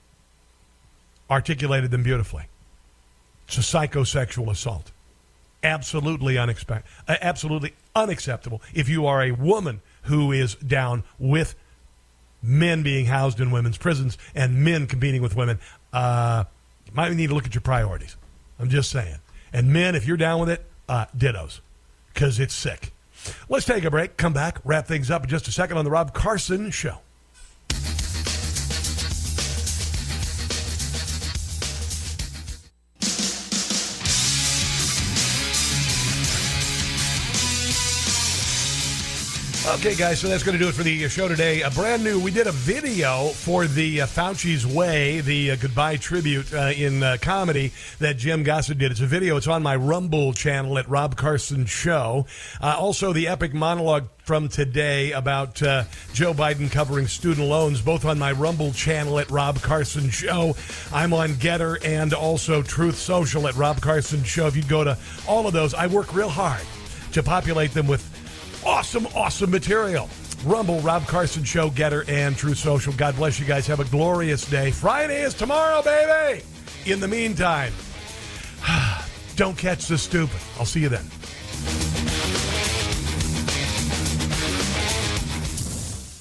articulated them beautifully. It's a psychosexual assault. Absolutely unexpected. Uh, absolutely unacceptable. If you are a woman who is down with men being housed in women's prisons and men competing with women, uh, you might need to look at your priorities. I'm just saying. And men, if you're down with it, uh, dittos, because it's sick. Let's take a break, come back, wrap things up in just a second on the Rob Carson Show. Okay, guys, so that's going to do it for the show today. A brand new, we did a video for the uh, Fauci's Way, the uh, goodbye tribute uh, in uh, comedy that Jim Gossett did. It's a video. It's on my Rumble channel at Rob Carson Show. Uh, also, the epic monologue from today about uh, Joe Biden covering student loans, both on my Rumble channel at Rob Carson Show. I'm on Getter and also Truth Social at Rob Carson Show. If you go to all of those, I work real hard to populate them with awesome, awesome material. Rumble, Rob Carson Show, Getter, and True Social. God bless you guys. Have a glorious day. Friday is tomorrow, baby. In the meantime, don't catch the stupid. I'll see you then.